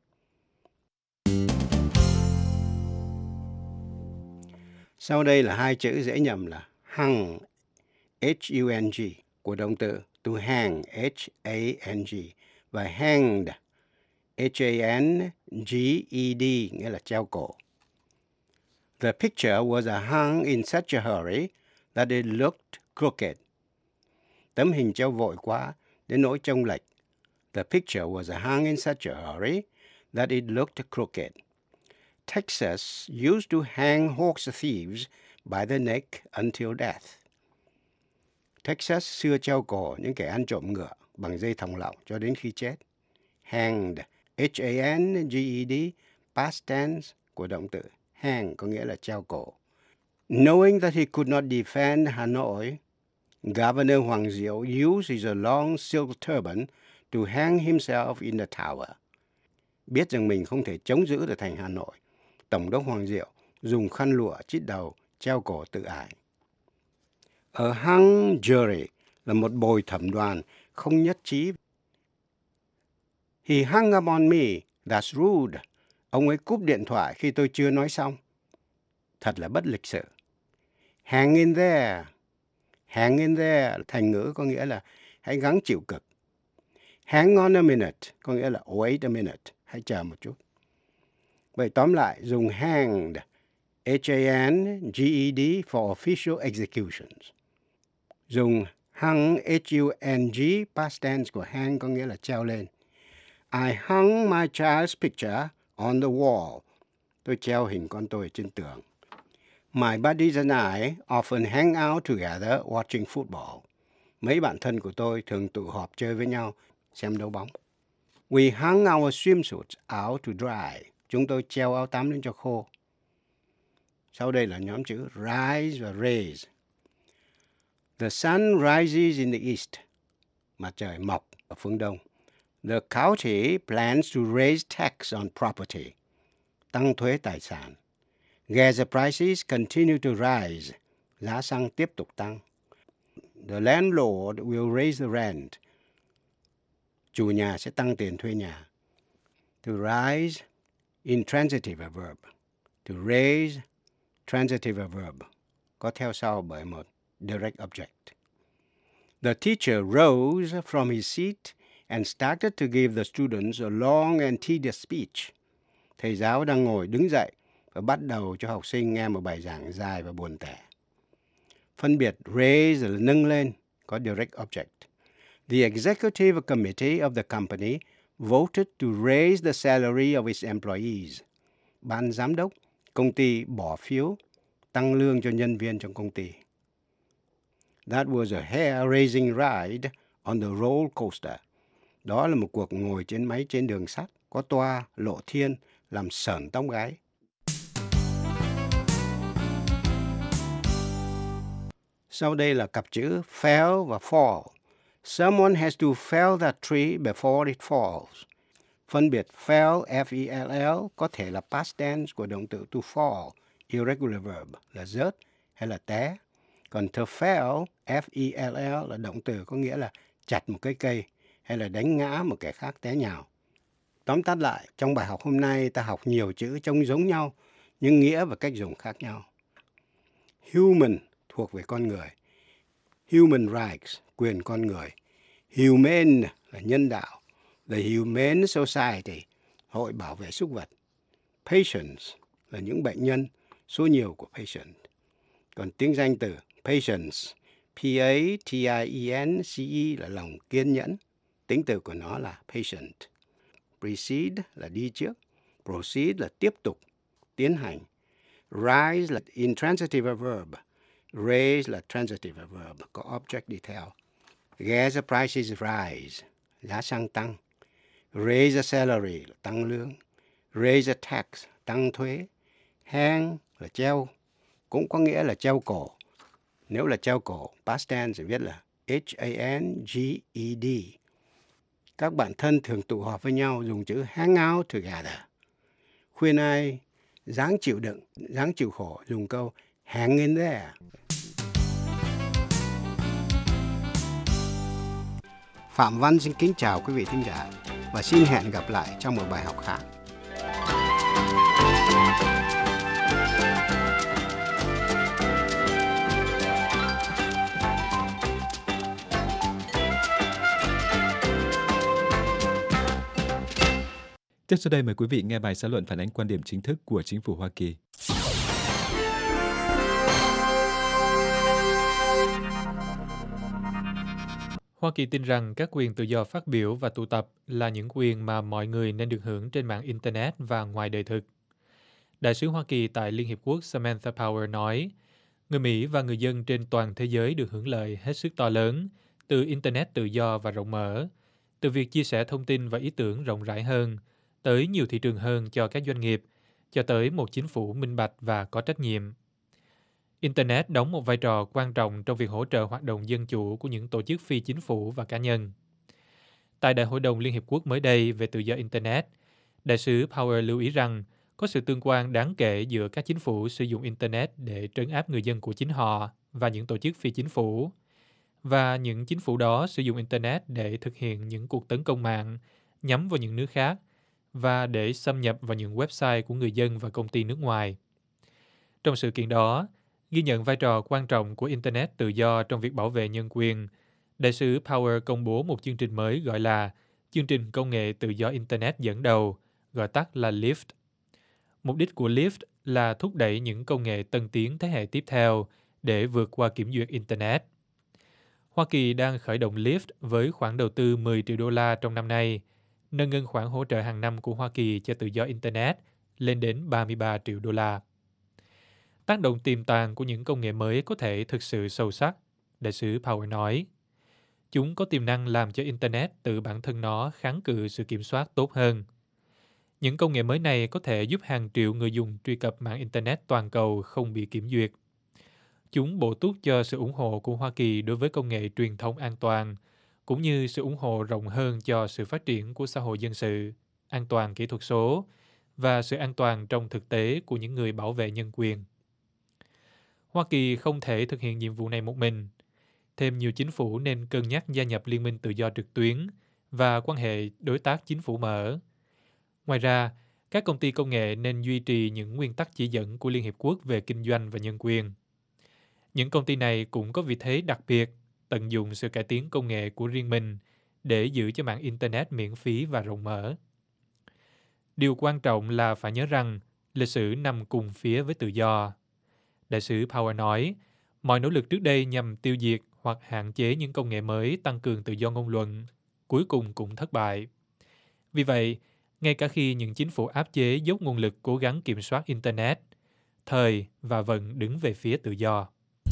Sau đây là hai chữ dễ nhầm là hung, H U N G, của động từ to hang, H A N G, và hanged, H A N G E D, nghĩa là treo cổ. The picture was hung in such a hurry that it looked crooked. Tấm hình treo vội quá đến nỗi trông lệch. The picture was hung in such a hurry that it looked crooked. Texas used to hang horse thieves by the neck until death. Texas xưa treo cổ những kẻ ăn trộm ngựa bằng dây thòng lọng cho đến khi chết. Hanged, H A N G E D, past tense của động từ hang có nghĩa là treo cổ. Knowing that he could not defend Hanoi, Governor Hoàng Diệu used his long silk turban to hang himself in the tower. Biết rằng mình không thể chống giữ được thành Hà Nội, Tổng đốc Hoàng Diệu dùng khăn lụa chít đầu treo cổ tự ải. A hung jury là một bồi thẩm đoàn không nhất trí. He hung up on me, that's rude. Ông ấy cúp điện thoại khi tôi chưa nói xong. Thật là bất lịch sự. Hang in there. Hang in there thành ngữ có nghĩa là hãy gắng chịu cực. Hang on a minute có nghĩa là wait a minute, hãy chờ một chút. Vậy tóm lại, dùng hanged, H A N G E D for official executions. Dùng hung, H U N G, past tense của hang có nghĩa là treo lên. I hung my child's picture on the wall. Tôi treo hình con tôi trên tường. My buddies and I often hang out together watching football. Mấy bạn thân của tôi thường tụ họp chơi với nhau xem đấu bóng. We hung our swimsuits out to dry. Chúng tôi treo áo tắm lên cho khô. Sau đây là nhóm chữ rise và raise. The sun rises in the east. Mặt trời mọc ở phương đông. The county plans to raise tax on property. Tăng thuế tài sản. Gas prices continue to rise. Giá xăng tiếp tục tăng. The landlord will raise the rent. Chủ nhà sẽ tăng tiền thuê nhà. To rise, intransitive verb. To raise, transitive verb. Có theo sau bởi một direct object. The teacher rose from his seat and started to give the students a long and tedious speech. Thầy giáo đang ngồi đứng dậy và bắt đầu cho học sinh nghe một bài giảng dài và buồn tẻ. Phân biệt raise là nâng lên, có direct object. The executive committee of the company voted to raise the salary of its employees. Ban giám đốc công ty bỏ phiếu tăng lương cho nhân viên trong công ty. That was a hair-raising ride on the roller coaster. Đó là một cuộc ngồi trên máy trên đường sắt, có toa, lộ thiên, làm sởn tóc gáy. Sau đây là cặp chữ fell và fall. Someone has to fell that tree before it falls. Phân biệt fell, F E L L, có thể là past tense của động từ to fall, irregular verb, là rớt hay là té. Còn to fell, F E L L, là động từ có nghĩa là chặt một cái cây hay là đánh ngã một kẻ khác té nhào. Tóm tắt lại, trong bài học hôm nay ta học nhiều chữ trông giống nhau nhưng nghĩa và cách dùng khác nhau. Human thuộc về con người. Human rights, quyền con người. Humane là nhân đạo. The Humane Society, hội bảo vệ súc vật. Patients là những bệnh nhân, số nhiều của patient. Còn tiếng danh từ patience, P A T I E N C E là lòng kiên nhẫn. Tính từ của nó là patient. Precede là đi trước. Proceed là tiếp tục, tiến hành. Rise là intransitive verb. Raise là transitive verb, có object đi theo. Gas prices rise, giá xăng tăng. Raise a salary là tăng lương. Raise a tax, tăng thuế. Hang là treo, cũng có nghĩa là treo cổ. Nếu là treo cổ, past tense viết là H A N G E D. Các bạn thân thường tụ họp với nhau dùng chữ hang out together. Khuyên ai dáng chịu đựng, dáng chịu khổ dùng câu hang in there. Phạm Văn xin kính chào quý vị thính giả và xin hẹn gặp lại trong một bài học khác. Tiếp sau đây mời quý vị nghe bài xã luận phản ánh quan điểm chính thức của chính phủ Hoa Kỳ. Hoa Kỳ tin rằng các quyền tự do phát biểu và tụ tập là những quyền mà mọi người nên được hưởng trên mạng Internet và ngoài đời thực. Đại sứ Hoa Kỳ tại Liên Hiệp Quốc Samantha Power nói, người Mỹ và người dân trên toàn thế giới được hưởng lợi hết sức to lớn từ Internet tự do và rộng mở, từ việc chia sẻ thông tin và ý tưởng rộng rãi hơn, tới nhiều thị trường hơn cho các doanh nghiệp, cho tới một chính phủ minh bạch và có trách nhiệm. Internet đóng một vai trò quan trọng trong việc hỗ trợ hoạt động dân chủ của những tổ chức phi chính phủ và cá nhân. Tại Đại hội đồng Liên Hiệp Quốc mới đây về tự do Internet, Đại sứ Power lưu ý rằng có sự tương quan đáng kể giữa các chính phủ sử dụng Internet để trấn áp người dân của chính họ và những tổ chức phi chính phủ, và những chính phủ đó sử dụng Internet để thực hiện những cuộc tấn công mạng nhắm vào những nước khác và để xâm nhập vào những website của người dân và công ty nước ngoài. Trong sự kiện đó, ghi nhận vai trò quan trọng của Internet tự do trong việc bảo vệ nhân quyền, Đại sứ Power công bố một chương trình mới gọi là Chương trình Công nghệ Tự do Internet dẫn đầu, gọi tắt là LIFT. Mục đích của LIFT là thúc đẩy những công nghệ tân tiến thế hệ tiếp theo để vượt qua kiểm duyệt Internet. Hoa Kỳ đang khởi động Lyft với khoản đầu tư mười triệu đô la trong năm nay, nâng ngân khoản hỗ trợ hàng năm của Hoa Kỳ cho tự do Internet lên đến ba mươi ba triệu đô la. Tác động tiềm tàng của những công nghệ mới có thể thực sự sâu sắc, đại sứ Power nói. Chúng có tiềm năng làm cho Internet tự bản thân nó kháng cự sự kiểm soát tốt hơn. Những công nghệ mới này có thể giúp hàng triệu người dùng truy cập mạng Internet toàn cầu không bị kiểm duyệt. Chúng bổ túc cho sự ủng hộ của Hoa Kỳ đối với công nghệ truyền thông an toàn, cũng như sự ủng hộ rộng hơn cho sự phát triển của xã hội dân sự, an toàn kỹ thuật số và sự an toàn trong thực tế của những người bảo vệ nhân quyền. Hoa Kỳ không thể thực hiện nhiệm vụ này một mình. Thêm nhiều chính phủ nên cân nhắc gia nhập Liên minh tự do trực tuyến và quan hệ đối tác chính phủ mở. Ngoài ra, các công ty công nghệ nên duy trì những nguyên tắc chỉ dẫn của Liên Hiệp Quốc về kinh doanh và nhân quyền. Những công ty này cũng có vị thế đặc biệt, tận dụng sự cải tiến công nghệ của riêng mình để giữ cho mạng Internet miễn phí và rộng mở. Điều quan trọng là phải nhớ rằng lịch sử nằm cùng phía với tự do. Đại sứ Power nói, mọi nỗ lực trước đây nhằm tiêu diệt hoặc hạn chế những công nghệ mới tăng cường tự do ngôn luận, cuối cùng cũng thất bại. Vì vậy, ngay cả khi những chính phủ áp chế dốc nguồn lực cố gắng kiểm soát Internet, thời và vận đứng về phía tự do.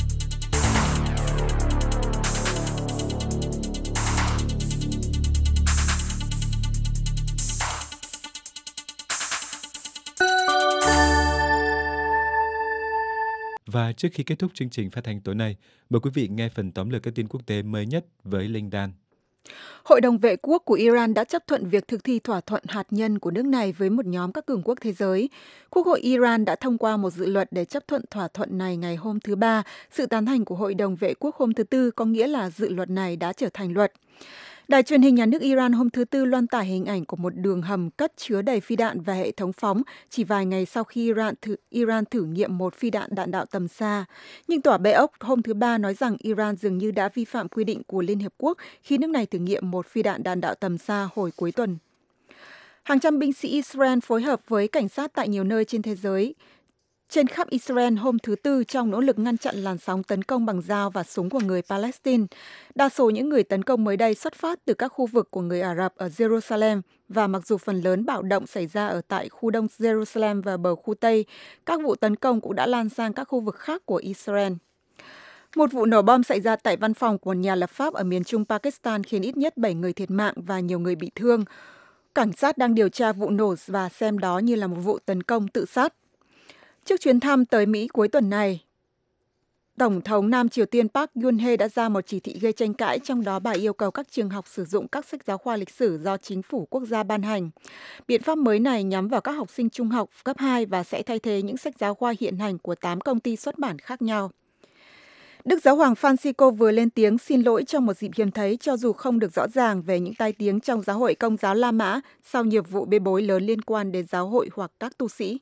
Và trước khi kết thúc chương trình phát thanh tối nay, mời quý vị nghe phần tóm lược các tin quốc tế mới nhất với Linh Dan. Hội đồng Vệ quốc của Iran đã chấp thuận việc thực thi thỏa thuận hạt nhân của nước này với một nhóm các cường quốc thế giới. Quốc hội Iran đã thông qua một dự luật để chấp thuận thỏa thuận này ngày hôm thứ Ba. Sự tán thành của Hội đồng Vệ quốc hôm thứ Tư có nghĩa là dự luật này đã trở thành luật. Đài truyền hình nhà nước Iran hôm thứ Tư loan tải hình ảnh của một đường hầm cất chứa đầy phi đạn và hệ thống phóng chỉ vài ngày sau khi Iran thử, Iran thử nghiệm một phi đạn đạn đạo tầm xa. Nhưng tòa Bê ốc hôm thứ Ba nói rằng Iran dường như đã vi phạm quy định của Liên Hiệp Quốc khi nước này thử nghiệm một phi đạn đạn đạo tầm xa hồi cuối tuần. Hàng trăm binh sĩ Israel phối hợp với cảnh sát tại nhiều nơi trên thế giới trên khắp Israel hôm thứ Tư trong nỗ lực ngăn chặn làn sóng tấn công bằng dao và súng của người Palestine. Đa số những người tấn công mới đây xuất phát từ các khu vực của người Ả Rập ở Jerusalem, và mặc dù phần lớn bạo động xảy ra ở tại khu đông Jerusalem và bờ khu Tây, các vụ tấn công cũng đã lan sang các khu vực khác của Israel. Một vụ nổ bom xảy ra tại văn phòng của nhà lập pháp ở miền trung Pakistan khiến ít nhất bảy người thiệt mạng và nhiều người bị thương. Cảnh sát đang điều tra vụ nổ và xem đó như là một vụ tấn công tự sát. Trước chuyến thăm tới Mỹ cuối tuần này, Tổng thống Nam Triều Tiên Park Geun-hye đã ra một chỉ thị gây tranh cãi, trong đó bà yêu cầu các trường học sử dụng các sách giáo khoa lịch sử do chính phủ quốc gia ban hành. Biện pháp mới này nhắm vào các học sinh trung học cấp hai và sẽ thay thế những sách giáo khoa hiện hành của tám công ty xuất bản khác nhau. Đức Giáo hoàng Francisco vừa lên tiếng xin lỗi trong một dịp hiếm thấy, cho dù không được rõ ràng về những tai tiếng trong giáo hội Công giáo La Mã sau nhiều vụ bê bối lớn liên quan đến giáo hội hoặc các tu sĩ.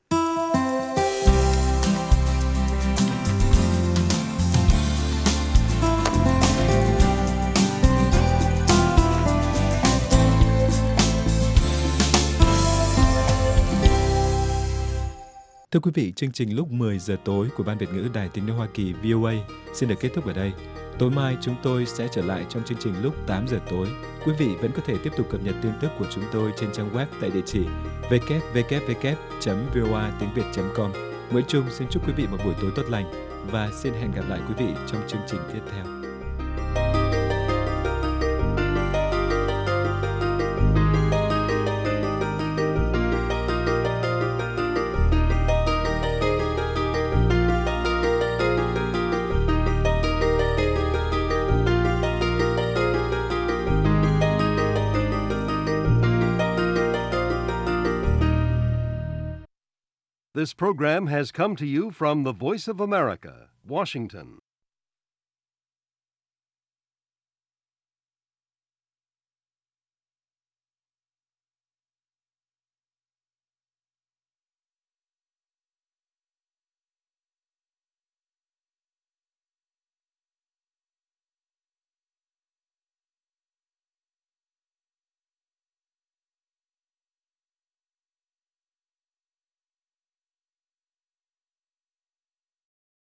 Thưa quý vị, chương trình lúc mười giờ tối của Ban Việt ngữ Đài Tiếng nói Hoa Kỳ vê o a xin được kết thúc ở đây. Tối mai chúng tôi sẽ trở lại trong chương trình lúc tám giờ tối. Quý vị vẫn có thể tiếp tục cập nhật tin tức của chúng tôi trên trang web tại địa chỉ w w w chấm voa tiếng việt chấm com. Nguyễn Trung xin chúc quý vị một buổi tối tốt lành và xin hẹn gặp lại quý vị trong chương trình tiếp theo. This program has come to you from the Voice of America, Washington.